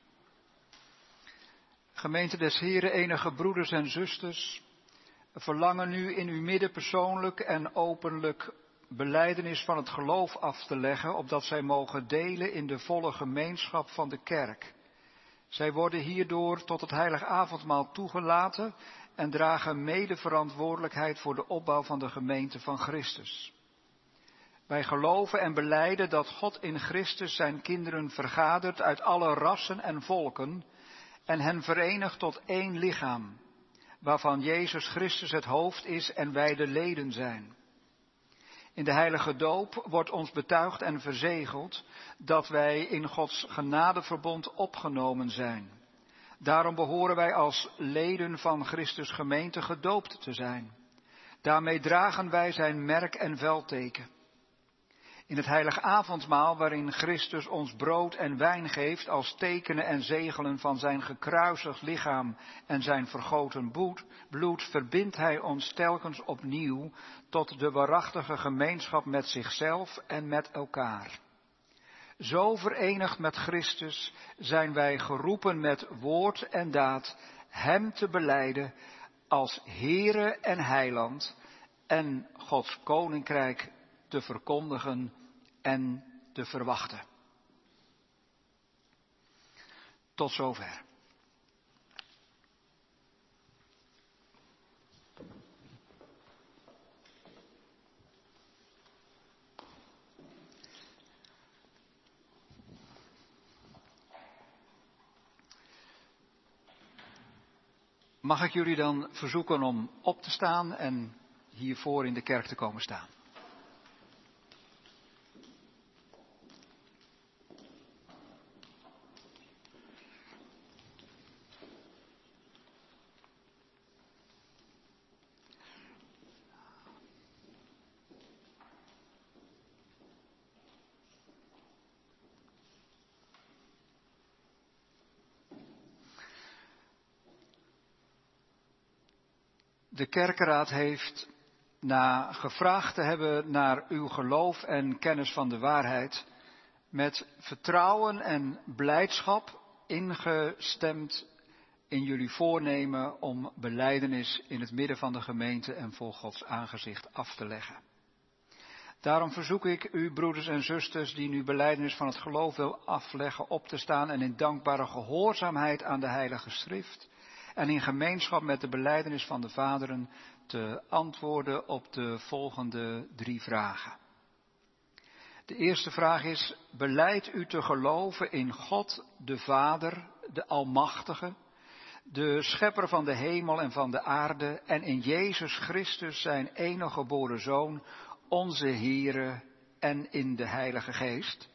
Gemeente des Heren, enige broeders en zusters, verlangen nu in uw midden persoonlijk en openlijk belijdenis van het geloof af te leggen, opdat zij mogen delen in de volle gemeenschap van de kerk. Zij worden hierdoor tot het heilig avondmaal toegelaten en dragen mede verantwoordelijkheid voor de opbouw van de gemeente van Christus. Wij geloven en belijden dat God in Christus zijn kinderen vergadert uit alle rassen en volken en hen verenigt tot één lichaam, waarvan Jezus Christus het hoofd is en wij de leden zijn. In de heilige doop wordt ons betuigd en verzegeld dat wij in Gods genadeverbond opgenomen zijn. Daarom behoren wij als leden van Christus gemeente gedoopt te zijn. Daarmee dragen wij zijn merk en veldteken. In het heilige avondmaal, waarin Christus ons brood en wijn geeft als tekenen en zegelen van zijn gekruisigd lichaam en zijn vergoten bloed, verbindt hij ons telkens opnieuw tot de waarachtige gemeenschap met zichzelf en met elkaar. Zo verenigd met Christus zijn wij geroepen met woord en daad hem te belijden als Heere en Heiland en Gods koninkrijk te verkondigen en te verwachten. Tot zover. Mag ik jullie dan verzoeken om op te staan en hiervoor in de kerk te komen staan? De kerkenraad heeft, na gevraagd te hebben naar uw geloof en kennis van de waarheid, met vertrouwen en blijdschap ingestemd in jullie voornemen om belijdenis in het midden van de gemeente en voor Gods aangezicht af te leggen. Daarom verzoek ik u, broeders en zusters, die nu belijdenis van het geloof wil afleggen, op te staan en in dankbare gehoorzaamheid aan de Heilige Schrift en in gemeenschap met de belijdenis van de vaderen te antwoorden op de volgende 3 vragen. De eerste vraag is: belijdt u te geloven in God, de Vader, de Almachtige, de Schepper van de hemel en van de aarde, en in Jezus Christus, zijn enige geboren Zoon, onze Heere, en in de Heilige Geest?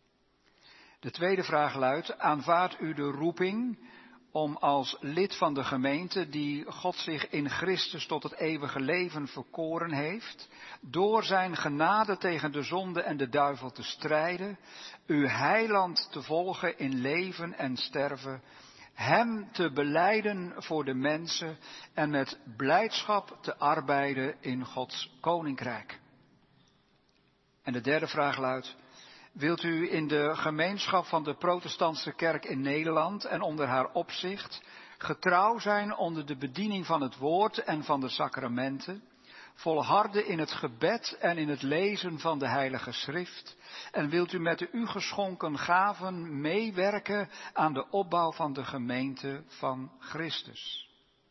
De tweede vraag luidt: aanvaardt u de roeping om als lid van de gemeente, die God zich in Christus tot het eeuwige leven verkoren heeft, door zijn genade tegen de zonde en de duivel te strijden, uw heiland te volgen in leven en sterven, hem te belijden voor de mensen en met blijdschap te arbeiden in Gods koninkrijk? En de derde vraag luidt: wilt u in de gemeenschap van de protestantse kerk in Nederland en onder haar opzicht getrouw zijn onder de bediening van het woord en van de sacramenten, volharden in het gebed en in het lezen van de Heilige Schrift, en wilt u met de u geschonken gaven meewerken aan de opbouw van de gemeente van Christus?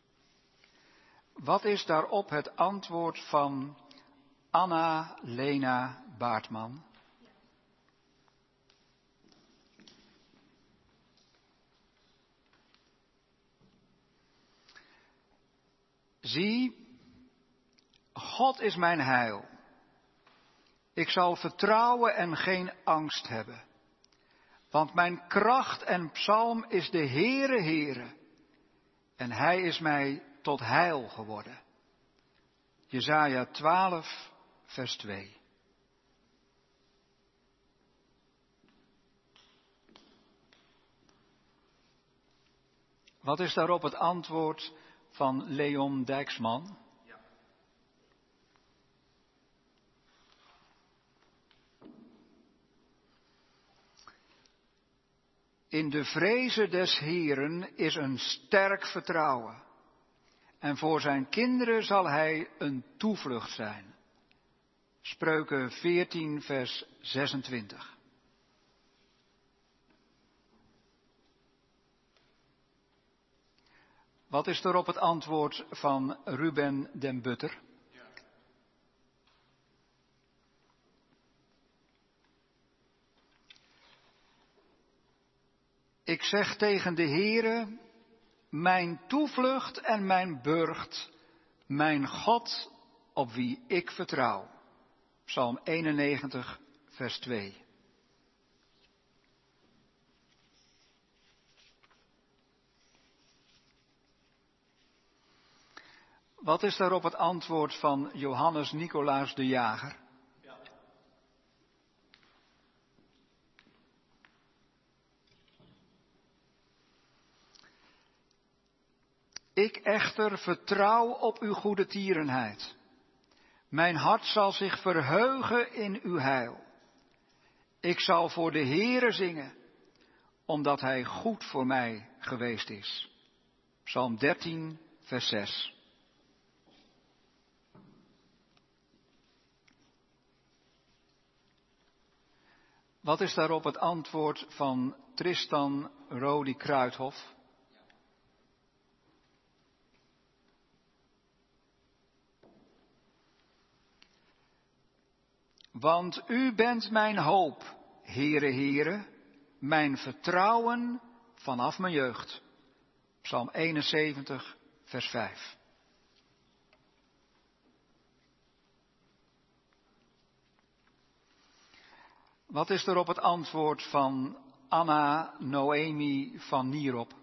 Wat is daarop het antwoord van Anna-Lena Baartman? Zie, God is mijn heil. Ik zal vertrouwen en geen angst hebben. Want mijn kracht en psalm is de Heere, Heere. En hij is mij tot heil geworden. Jesaja 12, vers 2. Wat is daarop het antwoord van Leon Dijksman? Ja. In de vreze des Heeren is een sterk vertrouwen. En voor zijn kinderen zal hij een toevlucht zijn. Spreuken 14, vers 26. Wat is erop het antwoord van Ruben den Butter? Ja. Ik zeg tegen de Heere, mijn toevlucht en mijn burcht, mijn God op wie ik vertrouw. Psalm 91, vers 2. Wat is daarop het antwoord van Johannes Nicolaas de Jager? Ja. Ik echter vertrouw op uw goede tierenheid. Mijn hart zal zich verheugen in uw heil. Ik zal voor de Heere zingen, omdat hij goed voor mij geweest is. Psalm 13, vers 6. Wat is daarop het antwoord van Tristan Rodi Kruithof? Want u bent mijn hoop, Heere, Heere, mijn vertrouwen vanaf mijn jeugd. Psalm 71, vers 5. Wat is er op het antwoord van Anna Noemi van Nierop?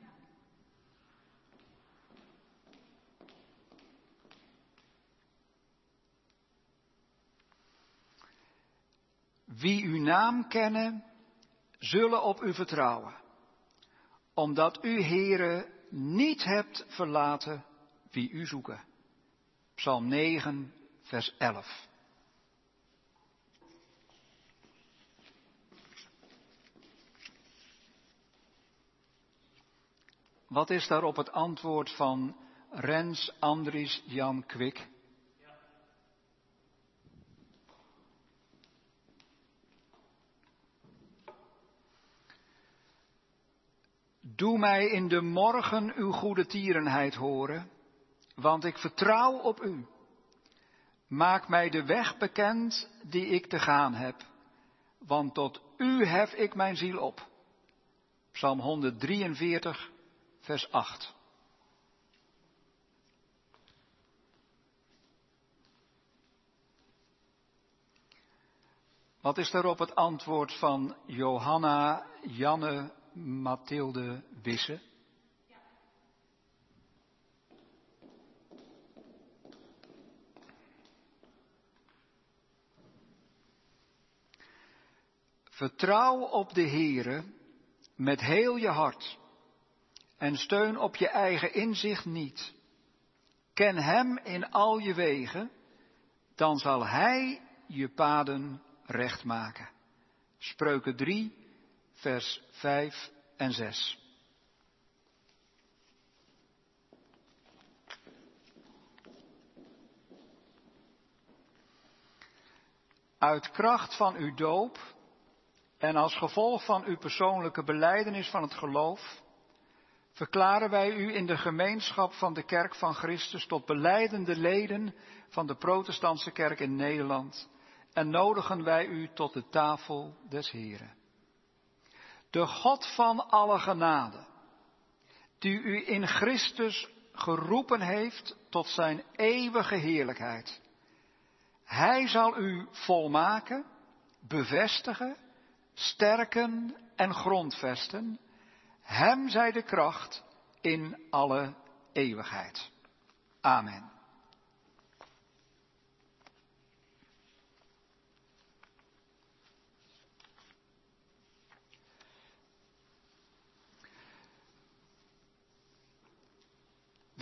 Wie uw naam kennen, zullen op u vertrouwen, omdat u, Heere, niet hebt verlaten wie u zoeken. Psalm 9, vers 11. Wat is daarop het antwoord van Rens Andries Jan Kwik? Doe mij in de morgen uw goede tierenheid horen, want ik vertrouw op u. Maak mij de weg bekend die ik te gaan heb, want tot u hef ik mijn ziel op. Psalm 143, vers 8. Wat is daarop het antwoord van Johanna Janne Mathilde Wisse? Vertrouw op de Heere met heel je hart en steun op je eigen inzicht niet. Ken hem in al je wegen, dan zal hij je paden recht maken. Spreuken 3, vers 5 en 6. Uit kracht van uw doop en als gevolg van uw persoonlijke belijdenis van het geloof, verklaren wij u in de gemeenschap van de Kerk van Christus tot belijdende leden van de Protestantse Kerk in Nederland en nodigen wij u tot de tafel des Heren. De God van alle genade, die u in Christus geroepen heeft tot zijn eeuwige heerlijkheid. Hij zal u volmaken, bevestigen, sterken en grondvesten. Hem zij de kracht in alle eeuwigheid. Amen.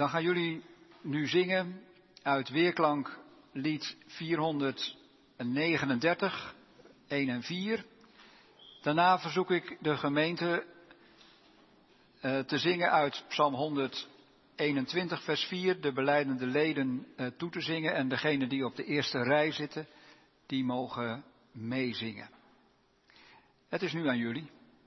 Dan gaan jullie nu zingen uit Weerklank lied 439, 1 en 4. Daarna verzoek ik de gemeente te zingen uit Psalm 121 vers 4, de belijdende leden toe te zingen. En degenen die op de eerste rij zitten, die mogen meezingen. Het is nu aan jullie.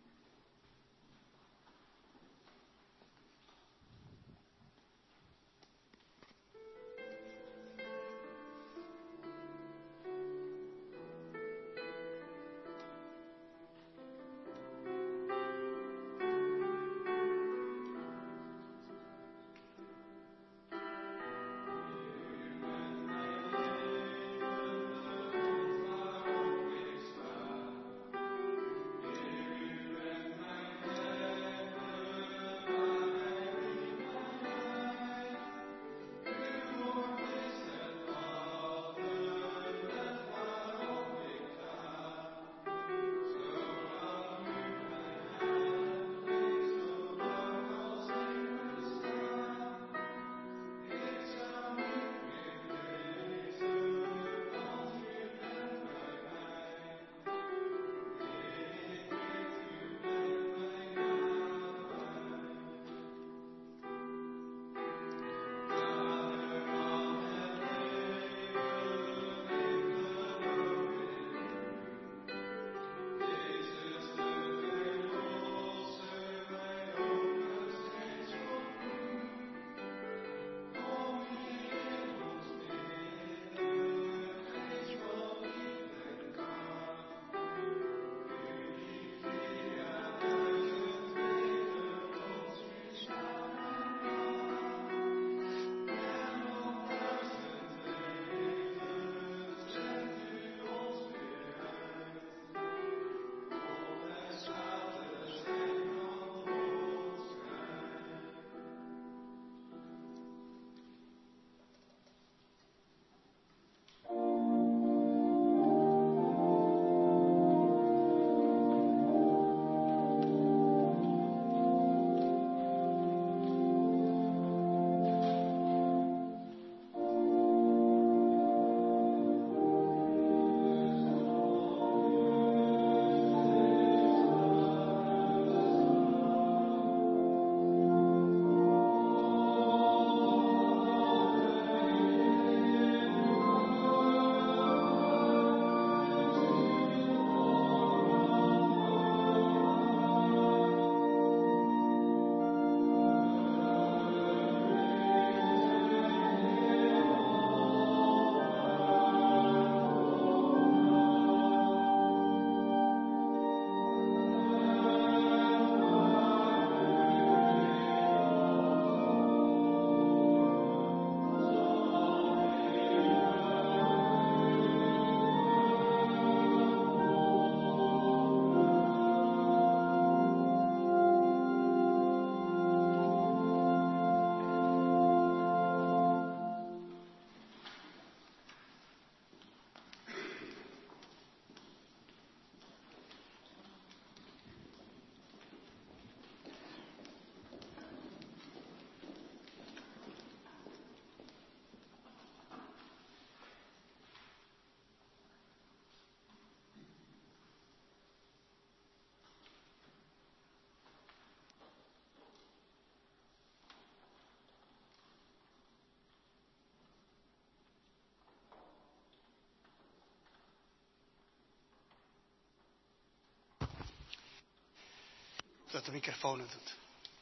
Dat de microfoon het doet.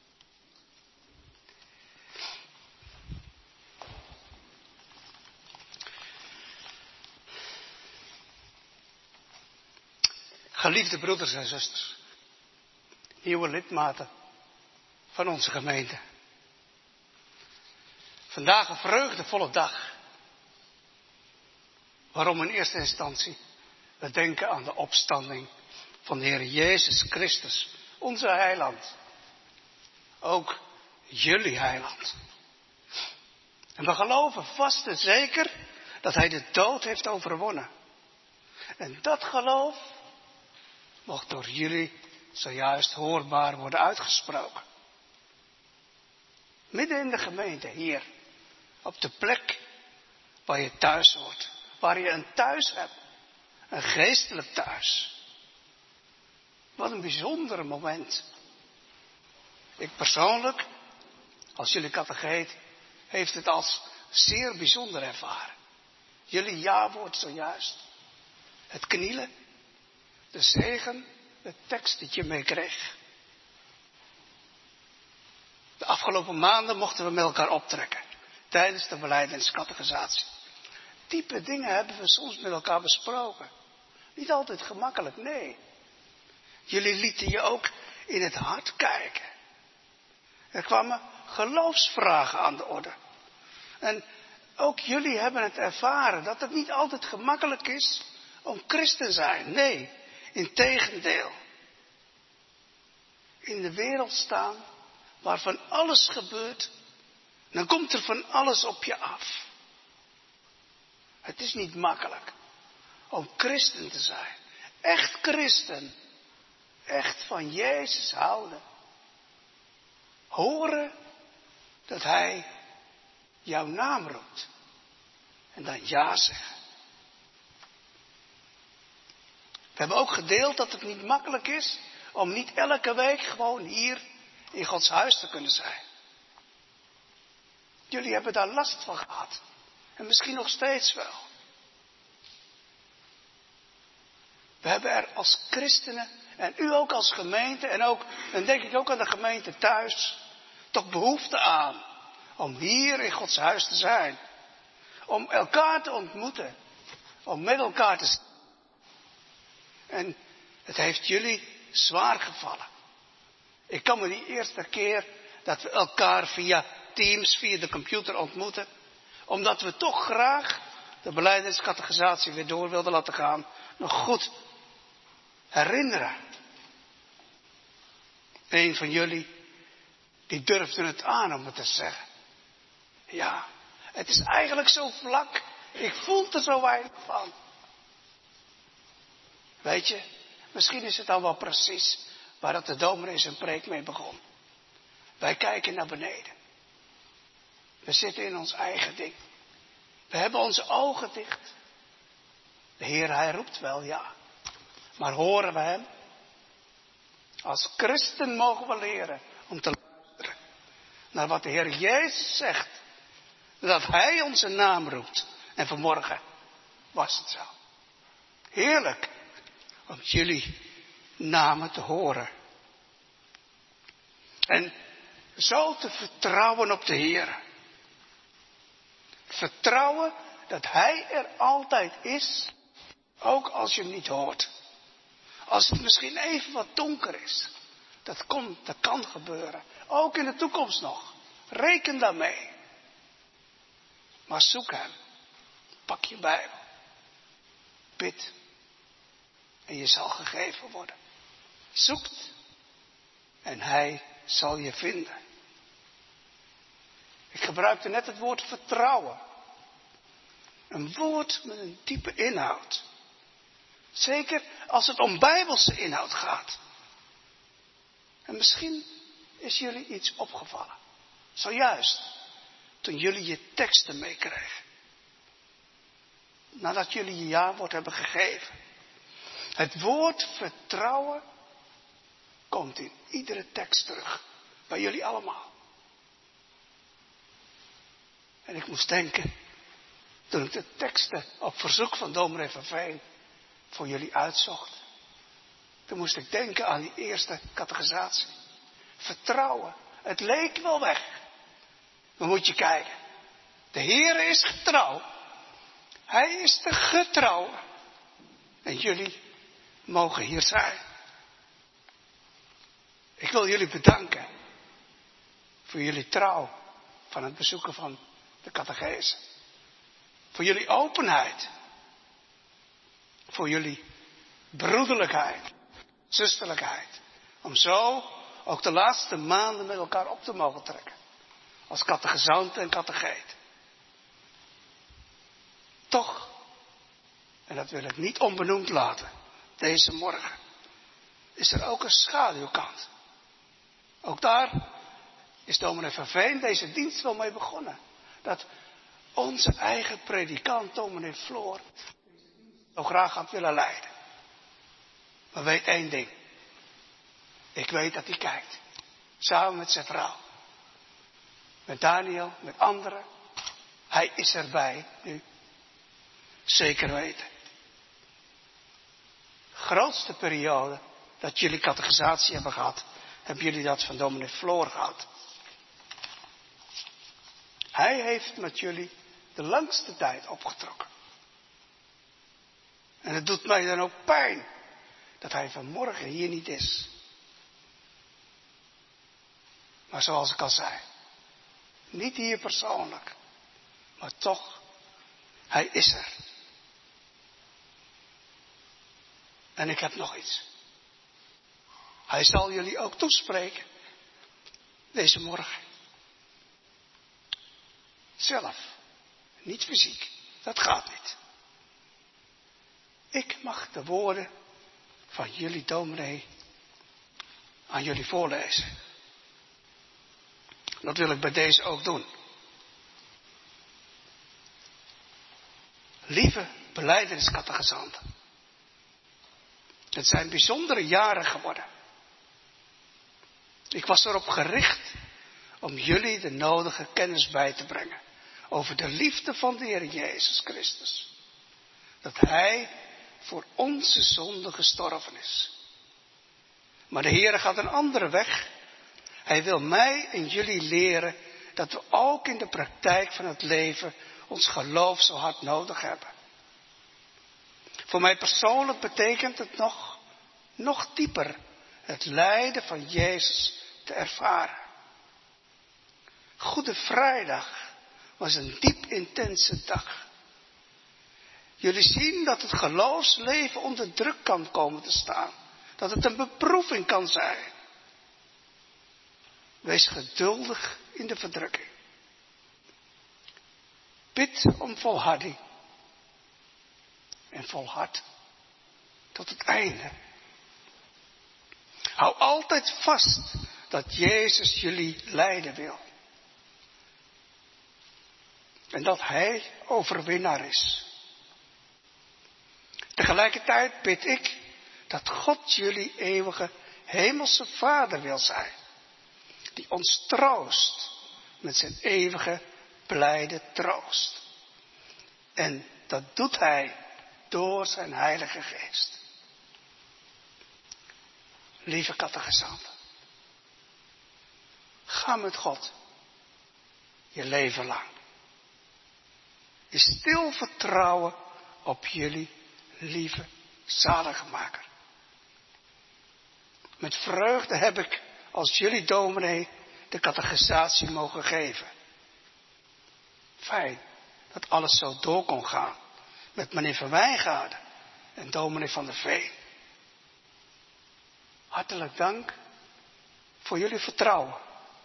Geliefde broeders en zusters, nieuwe lidmaten van onze gemeente. Vandaag een vreugdevolle dag. Waarom in eerste instantie? We denken aan de opstanding van de Heer Jezus Christus, onze heiland. Ook jullie heiland. En we geloven vast en zeker dat hij de dood heeft overwonnen. En dat geloof mocht door jullie zojuist hoorbaar worden uitgesproken. Midden in de gemeente, hier. Op de plek waar je thuis hoort. Waar je een thuis hebt. Een geestelijk thuis. Wat een bijzonder moment. Ik persoonlijk, als jullie catecheet, heeft het als zeer bijzonder ervaren. Jullie ja-woord zojuist. Het knielen. De zegen. De tekst die je meekreeg. De afgelopen maanden mochten we met elkaar optrekken. Tijdens de belijdeniscatechisatie. Diepe dingen hebben we soms met elkaar besproken. Niet altijd gemakkelijk, nee. Jullie lieten je ook in het hart kijken. Er kwamen geloofsvragen aan de orde. En ook jullie hebben het ervaren dat het niet altijd gemakkelijk is om christen te zijn. Nee, integendeel. In de wereld staan waar van alles gebeurt, dan komt er van alles op je af. Het is niet makkelijk om christen te zijn. Echt christen. Echt van Jezus houden. Horen dat Hij jouw naam roept. En dan ja zeggen. We hebben ook gedeeld dat het niet makkelijk is om niet elke week gewoon hier in Gods huis te kunnen zijn. Jullie hebben daar last van gehad. En misschien nog steeds wel. We hebben er als christenen en u ook als gemeente en denk ik ook aan de gemeente thuis, toch behoefte aan om hier in Gods huis te zijn. Om elkaar te ontmoeten. Om met elkaar te zijn. En het heeft jullie zwaar gevallen. Ik kan me die eerste keer dat we elkaar via Teams, via de computer ontmoeten, omdat we toch graag de belijdeniscatechisatie weer door wilden laten gaan, nog goed herinneren. Een van jullie, die durfde het aan om het te zeggen. Ja, het is eigenlijk zo vlak. Ik voel er zo weinig van. Weet je, misschien is het dan wel precies waar dat de dominee zijn preek mee begon. Wij kijken naar beneden. We zitten in ons eigen ding. We hebben onze ogen dicht. De Heer, Hij roept wel, ja. Maar horen we Hem? Als christen mogen we leren om te luisteren naar wat de Heer Jezus zegt. Dat Hij onze naam roept. En vanmorgen was het zo. Heerlijk om jullie namen te horen. En zo te vertrouwen op de Heer. Vertrouwen dat Hij er altijd is, ook als je hem niet hoort. Als het misschien even wat donker is. Dat kan gebeuren. Ook in de toekomst nog. Reken daarmee. Maar zoek Hem. Pak je Bijbel. Bid. En je zal gegeven worden. Zoekt. En Hij zal je vinden. Ik gebruikte net het woord vertrouwen. Een woord met een diepe inhoud. Zeker als het om bijbelse inhoud gaat. En misschien is jullie iets opgevallen. Zojuist. Toen jullie je teksten meekregen. Nadat jullie je ja-woord hebben gegeven. Het woord vertrouwen komt in iedere tekst terug. Bij jullie allemaal. En ik moest denken, toen ik de teksten op verzoek van dominee van Veen voor jullie uitzocht. Toen moest ik denken aan die eerste catechisatie. Vertrouwen. Het leek wel weg. Dan moet je kijken. De Heer is getrouw. Hij is de getrouwe. En jullie mogen hier zijn. Ik wil jullie bedanken voor jullie trouw van het bezoeken van de catechese. Voor jullie openheid. Voor jullie broederlijkheid, zusterlijkheid. Om zo ook de laatste maanden met elkaar op te mogen trekken. Als catechizant en catecheet. Toch, en dat wil ik niet onbenoemd laten, deze morgen, is er ook een schaduwkant. Ook daar, is dominee Van Veen deze dienst wel mee begonnen. Dat onze eigen predikant, dominee Floor, zo graag had willen leiden. Maar weet één ding. Ik weet dat hij kijkt. Samen met zijn vrouw. Met Daniel, met anderen. Hij is erbij nu. Zeker weten. Grootste periode dat jullie catechisatie hebben gehad, hebben jullie dat van dominee Floor gehad. Hij heeft met jullie de langste tijd opgetrokken. En het doet mij dan ook pijn dat hij vanmorgen hier niet is. Maar zoals ik al zei, niet hier persoonlijk, maar toch, hij is er. En ik heb nog iets. Hij zal jullie ook toespreken, deze morgen. Zelf, niet fysiek, dat gaat niet. Ik mag de woorden van jullie dominee aan jullie voorlezen. Dat wil ik bij deze ook doen. Lieve belijdeniscatechisanten. Het zijn bijzondere jaren geworden. Ik was erop gericht om jullie de nodige kennis bij te brengen over de liefde van de Heer Jezus Christus. Dat Hij voor onze zonde gestorven is. Maar de Heer gaat een andere weg. Hij wil mij en jullie leren dat we ook in de praktijk van het leven ons geloof zo hard nodig hebben. Voor mij persoonlijk betekent het nog dieper het lijden van Jezus te ervaren. Goede Vrijdag was een diep intense dag. Jullie zien dat het geloofsleven onder druk kan komen te staan. Dat het een beproeving kan zijn. Wees geduldig in de verdrukking. Bid om volharding. En volhard tot het einde. Hou altijd vast dat Jezus jullie leiden wil. En dat Hij overwinnaar is. Tegelijkertijd bid ik dat God jullie eeuwige hemelse Vader wil zijn. Die ons troost met zijn eeuwige blijde troost. En dat doet Hij door zijn Heilige Geest. Lieve catechisanten. Ga met God. Je leven lang. In stil vertrouwen op jullie lieve zaligmaker. Met vreugde heb ik als jullie dominee de catechisatie mogen geven. Fijn dat alles zo door kon gaan. Met meneer Van Wijngaarden en dominee Van der Veen. Hartelijk dank voor jullie vertrouwen.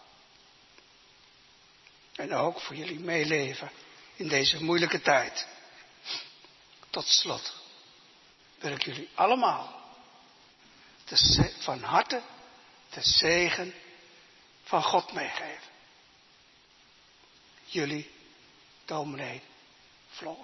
En ook voor jullie meeleven in deze moeilijke tijd. Tot slot wil ik jullie allemaal van harte de zegen van God meegeven. Jullie dominee Floor.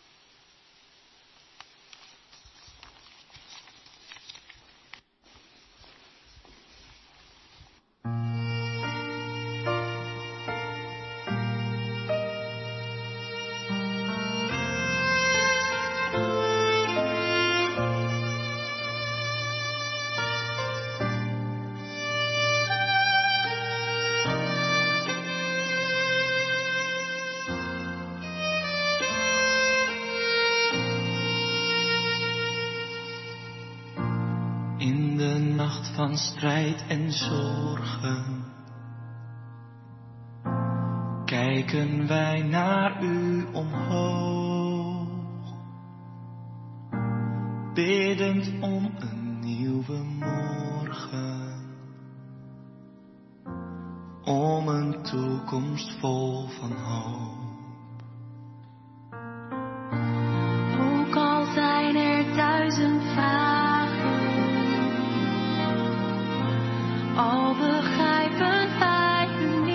In de nacht van strijd en zorgen kijken wij naar u omhoog, biddend om een nieuwe morgen, om een toekomst vol van hoop. Ook al zijn er 1000 vragen, al begrijpen wij u niet.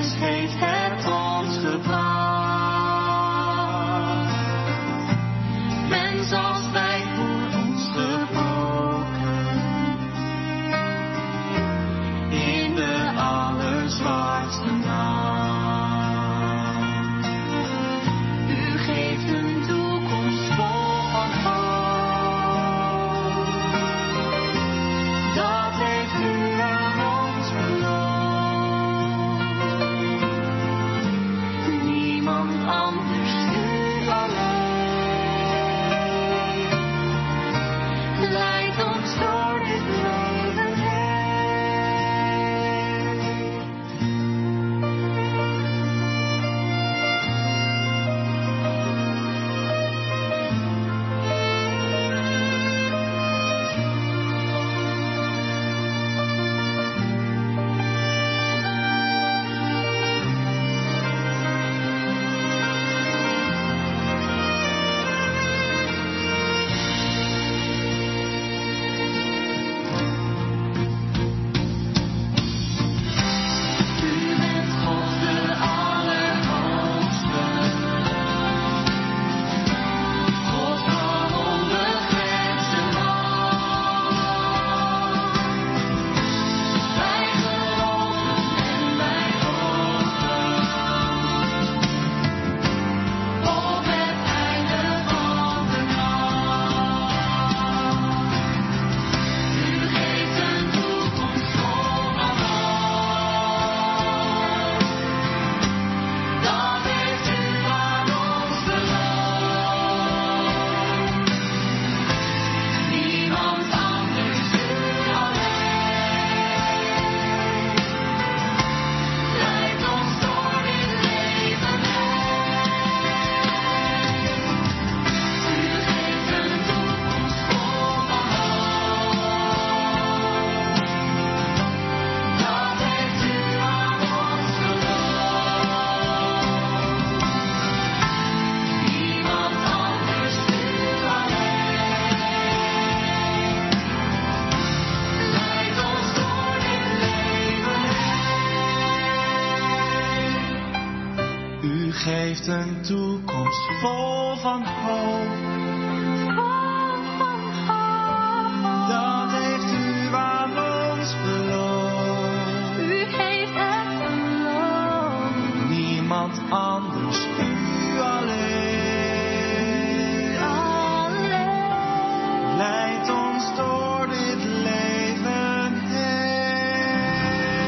Christus heeft het ons gebracht. Mens als wij voor ons gebroken, in de allerzwaarste nacht. U geeft een toekomst vol van hoop. Dat heeft u aan ons beloofd. Niemand anders, u alleen. Leidt ons door dit leven heen. U bent God de Allerhoogste, God van onbegrensde macht. Wij geloven en wij hopen op het einde van de nacht. U geeft een toekomst vol van hoop. Dat heeft u aan ons beloofd. Niemand anders, u alleen. Leidt ons door dit leven heen. U geeft een toekomst vol van hoop. Dat heeft u aan ons beloofd. Niemand anders, u alleen. Leidt ons door dit leven heen. U geeft een toekomst vol van hoop. Dat heeft u aan ons beloofd. U heeft het beloofd. Niemand anders, u alleen. Alleen. Leidt ons door dit leven heen.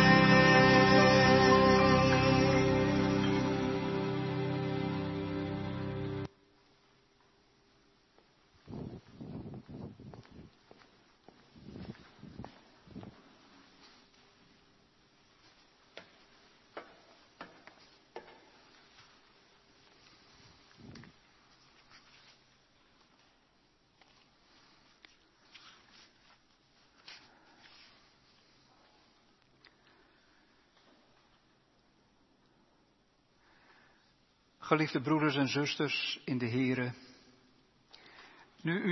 Geliefde broeders en zusters in de Here, nu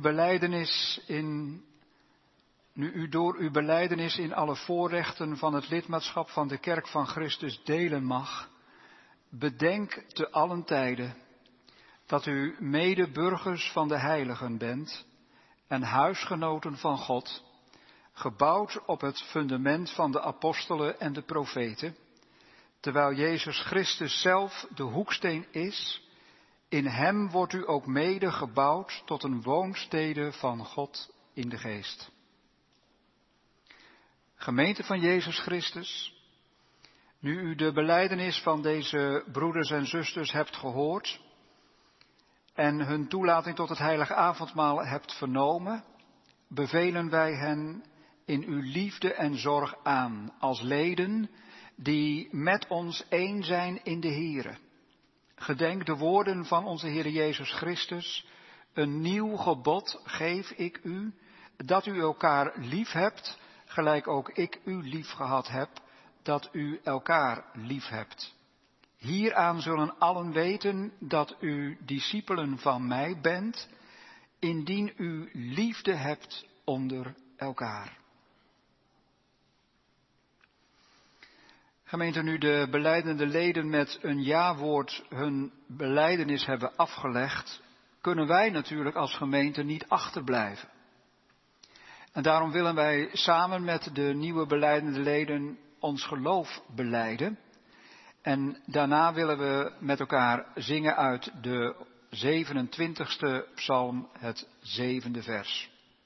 u door uw belijdenis in alle voorrechten van het lidmaatschap van de Kerk van Christus delen mag, bedenk te allen tijden dat u medeburgers van de heiligen bent en huisgenoten van God, gebouwd op het fundament van de apostelen en de profeten, terwijl Jezus Christus zelf de hoeksteen is. In hem wordt u ook mede gebouwd tot een woonstede van God in de geest. Gemeente van Jezus Christus, nu u de belijdenis van deze broeders en zusters hebt gehoord en hun toelating tot het heilige avondmaal hebt vernomen, bevelen wij hen in uw liefde en zorg aan als leden die met ons één zijn in de Here. Gedenk de woorden van onze Heer Jezus Christus. Een nieuw gebod geef ik u, dat u elkaar lief hebt, gelijk ook ik u lief gehad heb, dat u elkaar lief hebt. Hieraan zullen allen weten dat u discipelen van mij bent, indien u liefde hebt onder elkaar. Gemeente, nu de belijdende leden met een ja-woord hun belijdenis hebben afgelegd, kunnen wij natuurlijk als gemeente niet achterblijven. En daarom willen wij samen met de nieuwe belijdende leden ons geloof belijden. En daarna willen we met elkaar zingen uit de 27e psalm, het 7e vers.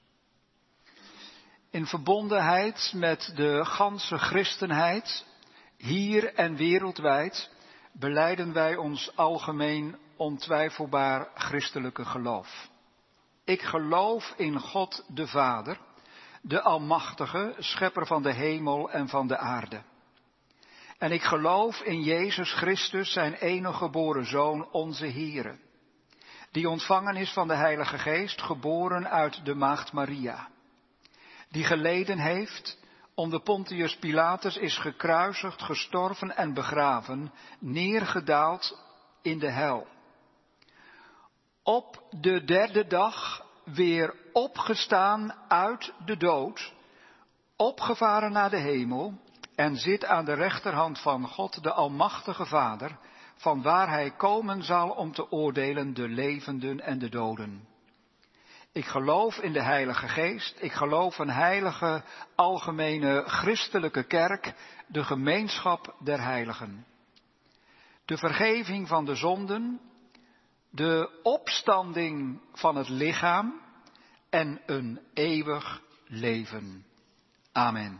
In verbondenheid met de ganse christenheid, hier en wereldwijd, belijden wij ons algemeen ontwijfelbaar christelijke geloof. Ik geloof in God de Vader, de Almachtige, schepper van de hemel en van de aarde. En ik geloof in Jezus Christus, zijn enige geboren Zoon, onze Heere, die ontvangen is van de Heilige Geest, geboren uit de maagd Maria, die geleden heeft, onder Pontius Pilatus is gekruisigd, gestorven en begraven, neergedaald in de hel. Op de derde dag weer opgestaan uit de dood, opgevaren naar de hemel en zit aan de rechterhand van God, de Almachtige Vader, vanwaar hij komen zal om te oordelen de levenden en de doden. Ik geloof in de Heilige Geest, ik geloof een heilige, algemene, christelijke kerk, de gemeenschap der heiligen. De vergeving van de zonden, de opstanding van het lichaam en een eeuwig leven. Amen.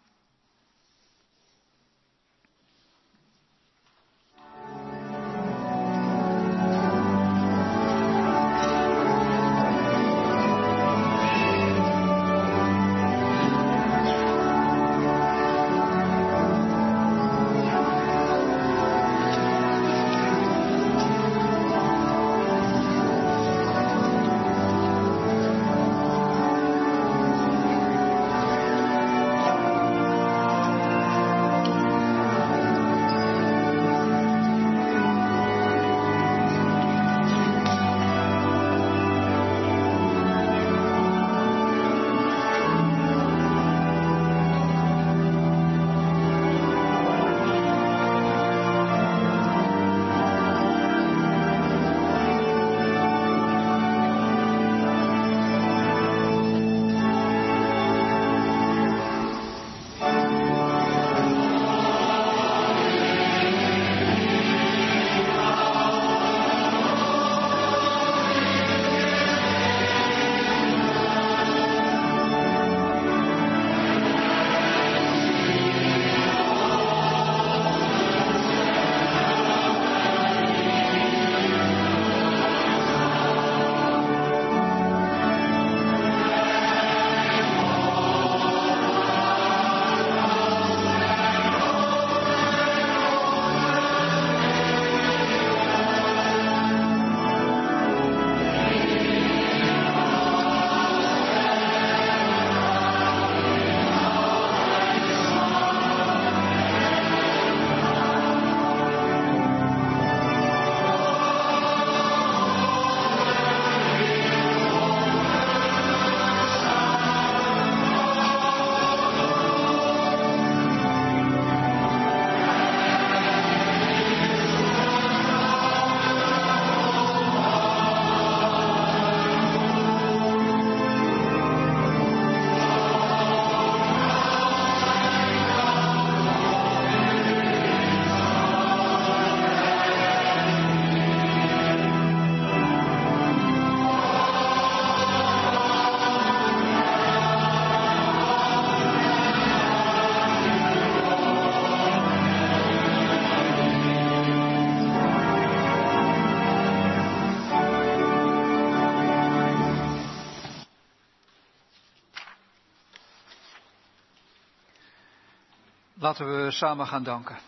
Laten we samen gaan danken.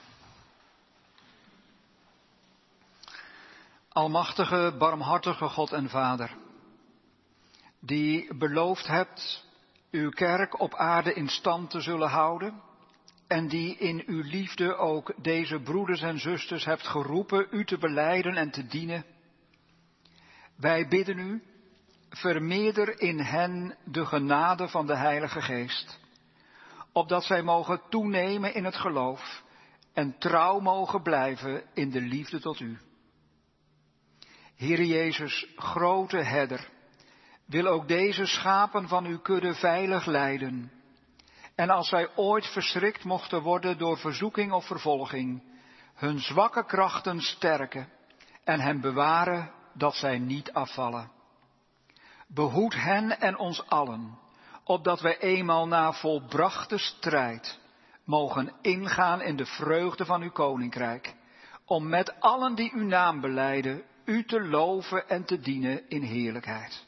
Almachtige, barmhartige God en Vader, die beloofd hebt uw kerk op aarde in stand te zullen houden en die in uw liefde ook deze broeders en zusters hebt geroepen u te belijden en te dienen. Wij bidden u, vermeerder in hen de genade van de Heilige Geest, opdat zij mogen toenemen in het geloof en trouw mogen blijven in de liefde tot u. Heere Jezus, grote herder, wil ook deze schapen van uw kudde veilig leiden. En als zij ooit verschrikt mochten worden door verzoeking of vervolging, hun zwakke krachten sterken en hen bewaren dat zij niet afvallen. Behoed hen en ons allen, opdat wij eenmaal na volbrachte strijd mogen ingaan in de vreugde van uw koninkrijk, om met allen die uw naam belijden, u te loven en te dienen in heerlijkheid.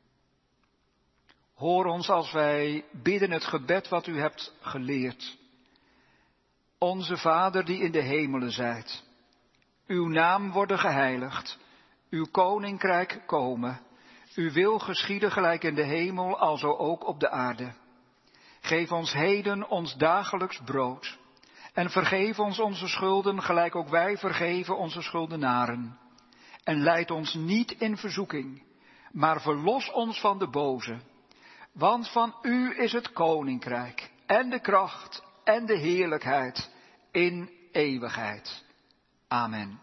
Hoor ons als wij bidden het gebed wat u hebt geleerd. Onze Vader die in de hemelen zijt, uw naam worden geheiligd, uw koninkrijk komen, uw wil geschieden gelijk in de hemel, alzo ook op de aarde. Geef ons heden ons dagelijks brood en vergeef ons onze schulden gelijk ook wij vergeven onze schuldenaren. En leid ons niet in verzoeking, maar verlos ons van de boze. Want van u is het koninkrijk en de kracht en de heerlijkheid in eeuwigheid. Amen.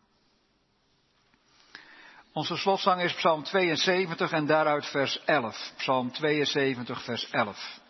Onze slotzang is Psalm 72 en daaruit vers 11. Psalm 72 vers 11.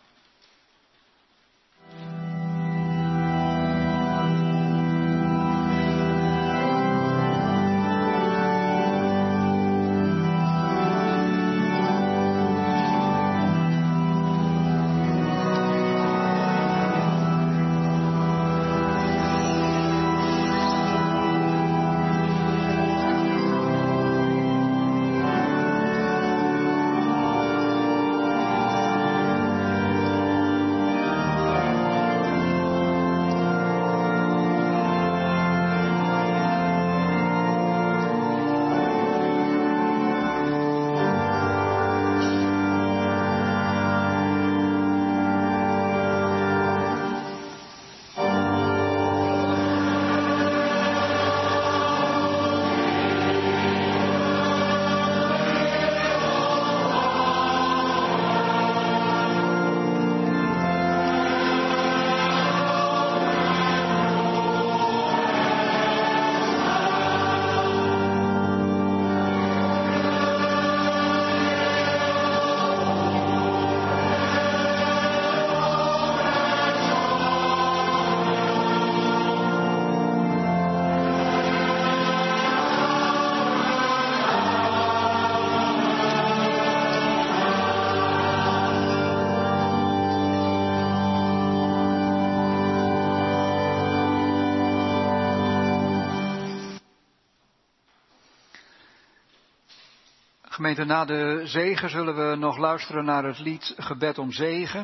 Gemeente, na de zegen zullen we nog luisteren naar het lied Gebed om Zegen.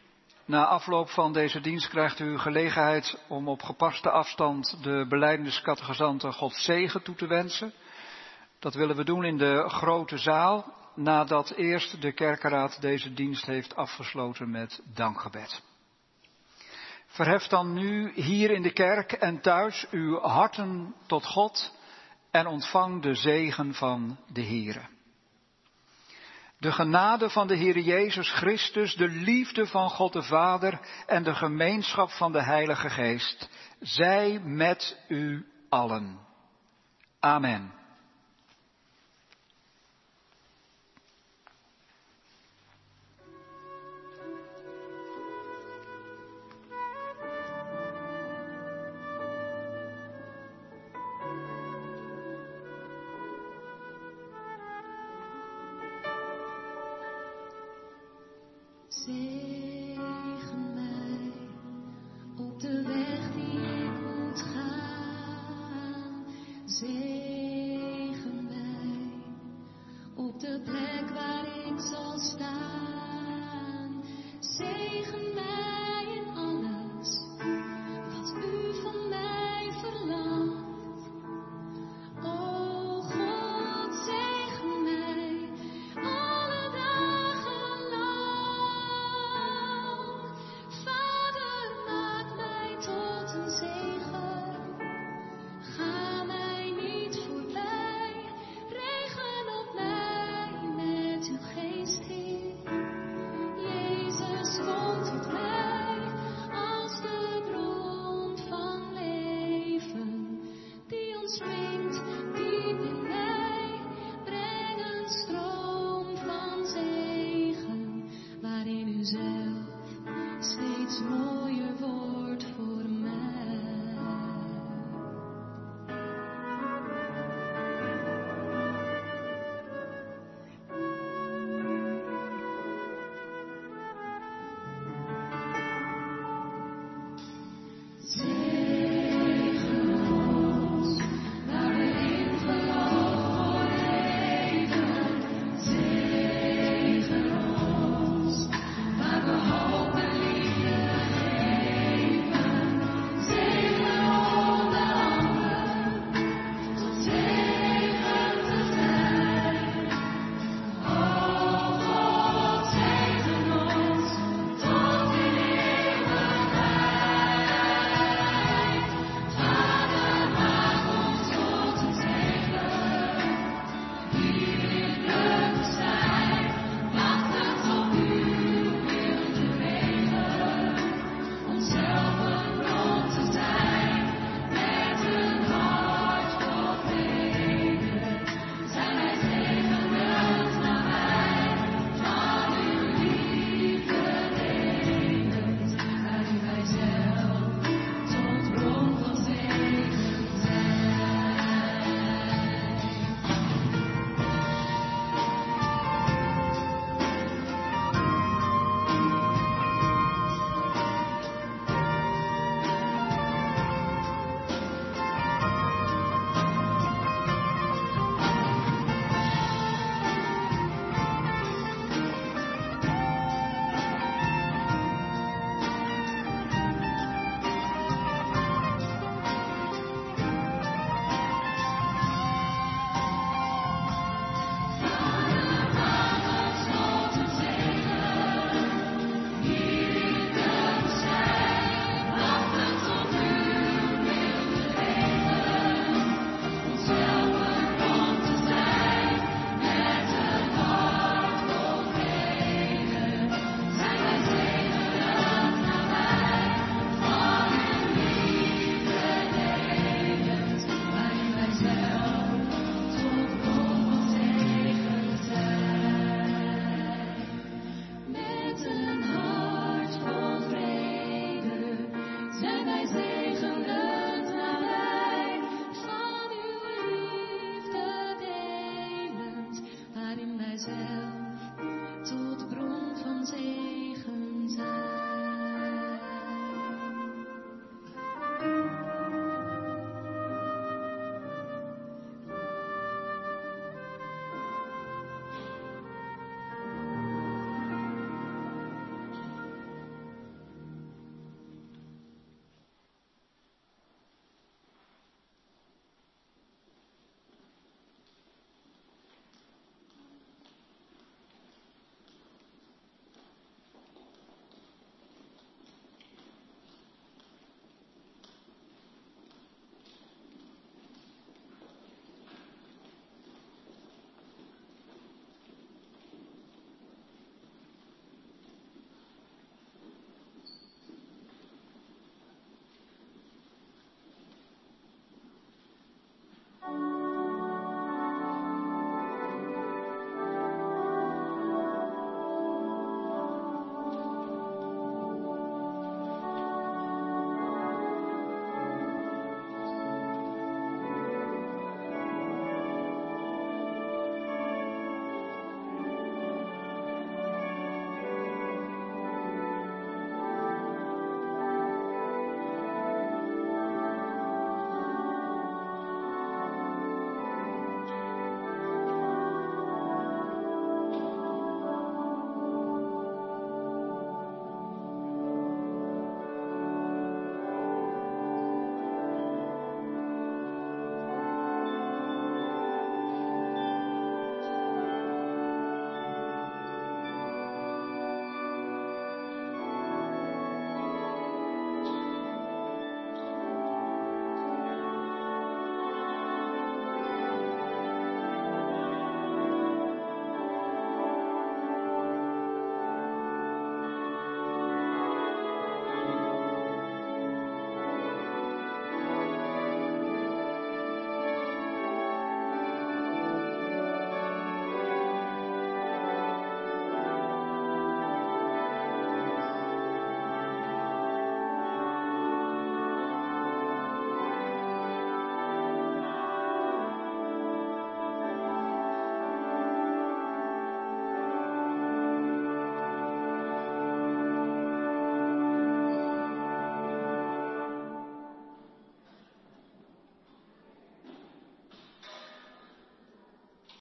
Na afloop van deze dienst krijgt u gelegenheid om op gepaste afstand de belijdeniscatechisanten Gods zegen toe te wensen. Dat willen we doen in de grote zaal, nadat eerst de kerkenraad deze dienst heeft afgesloten met dankgebed. Verhef dan nu hier in de kerk en thuis uw harten tot God en ontvang de zegen van de Heere. De genade van de Heere Jezus Christus, de liefde van God de Vader en de gemeenschap van de Heilige Geest, zij met u allen. Amen. Zegen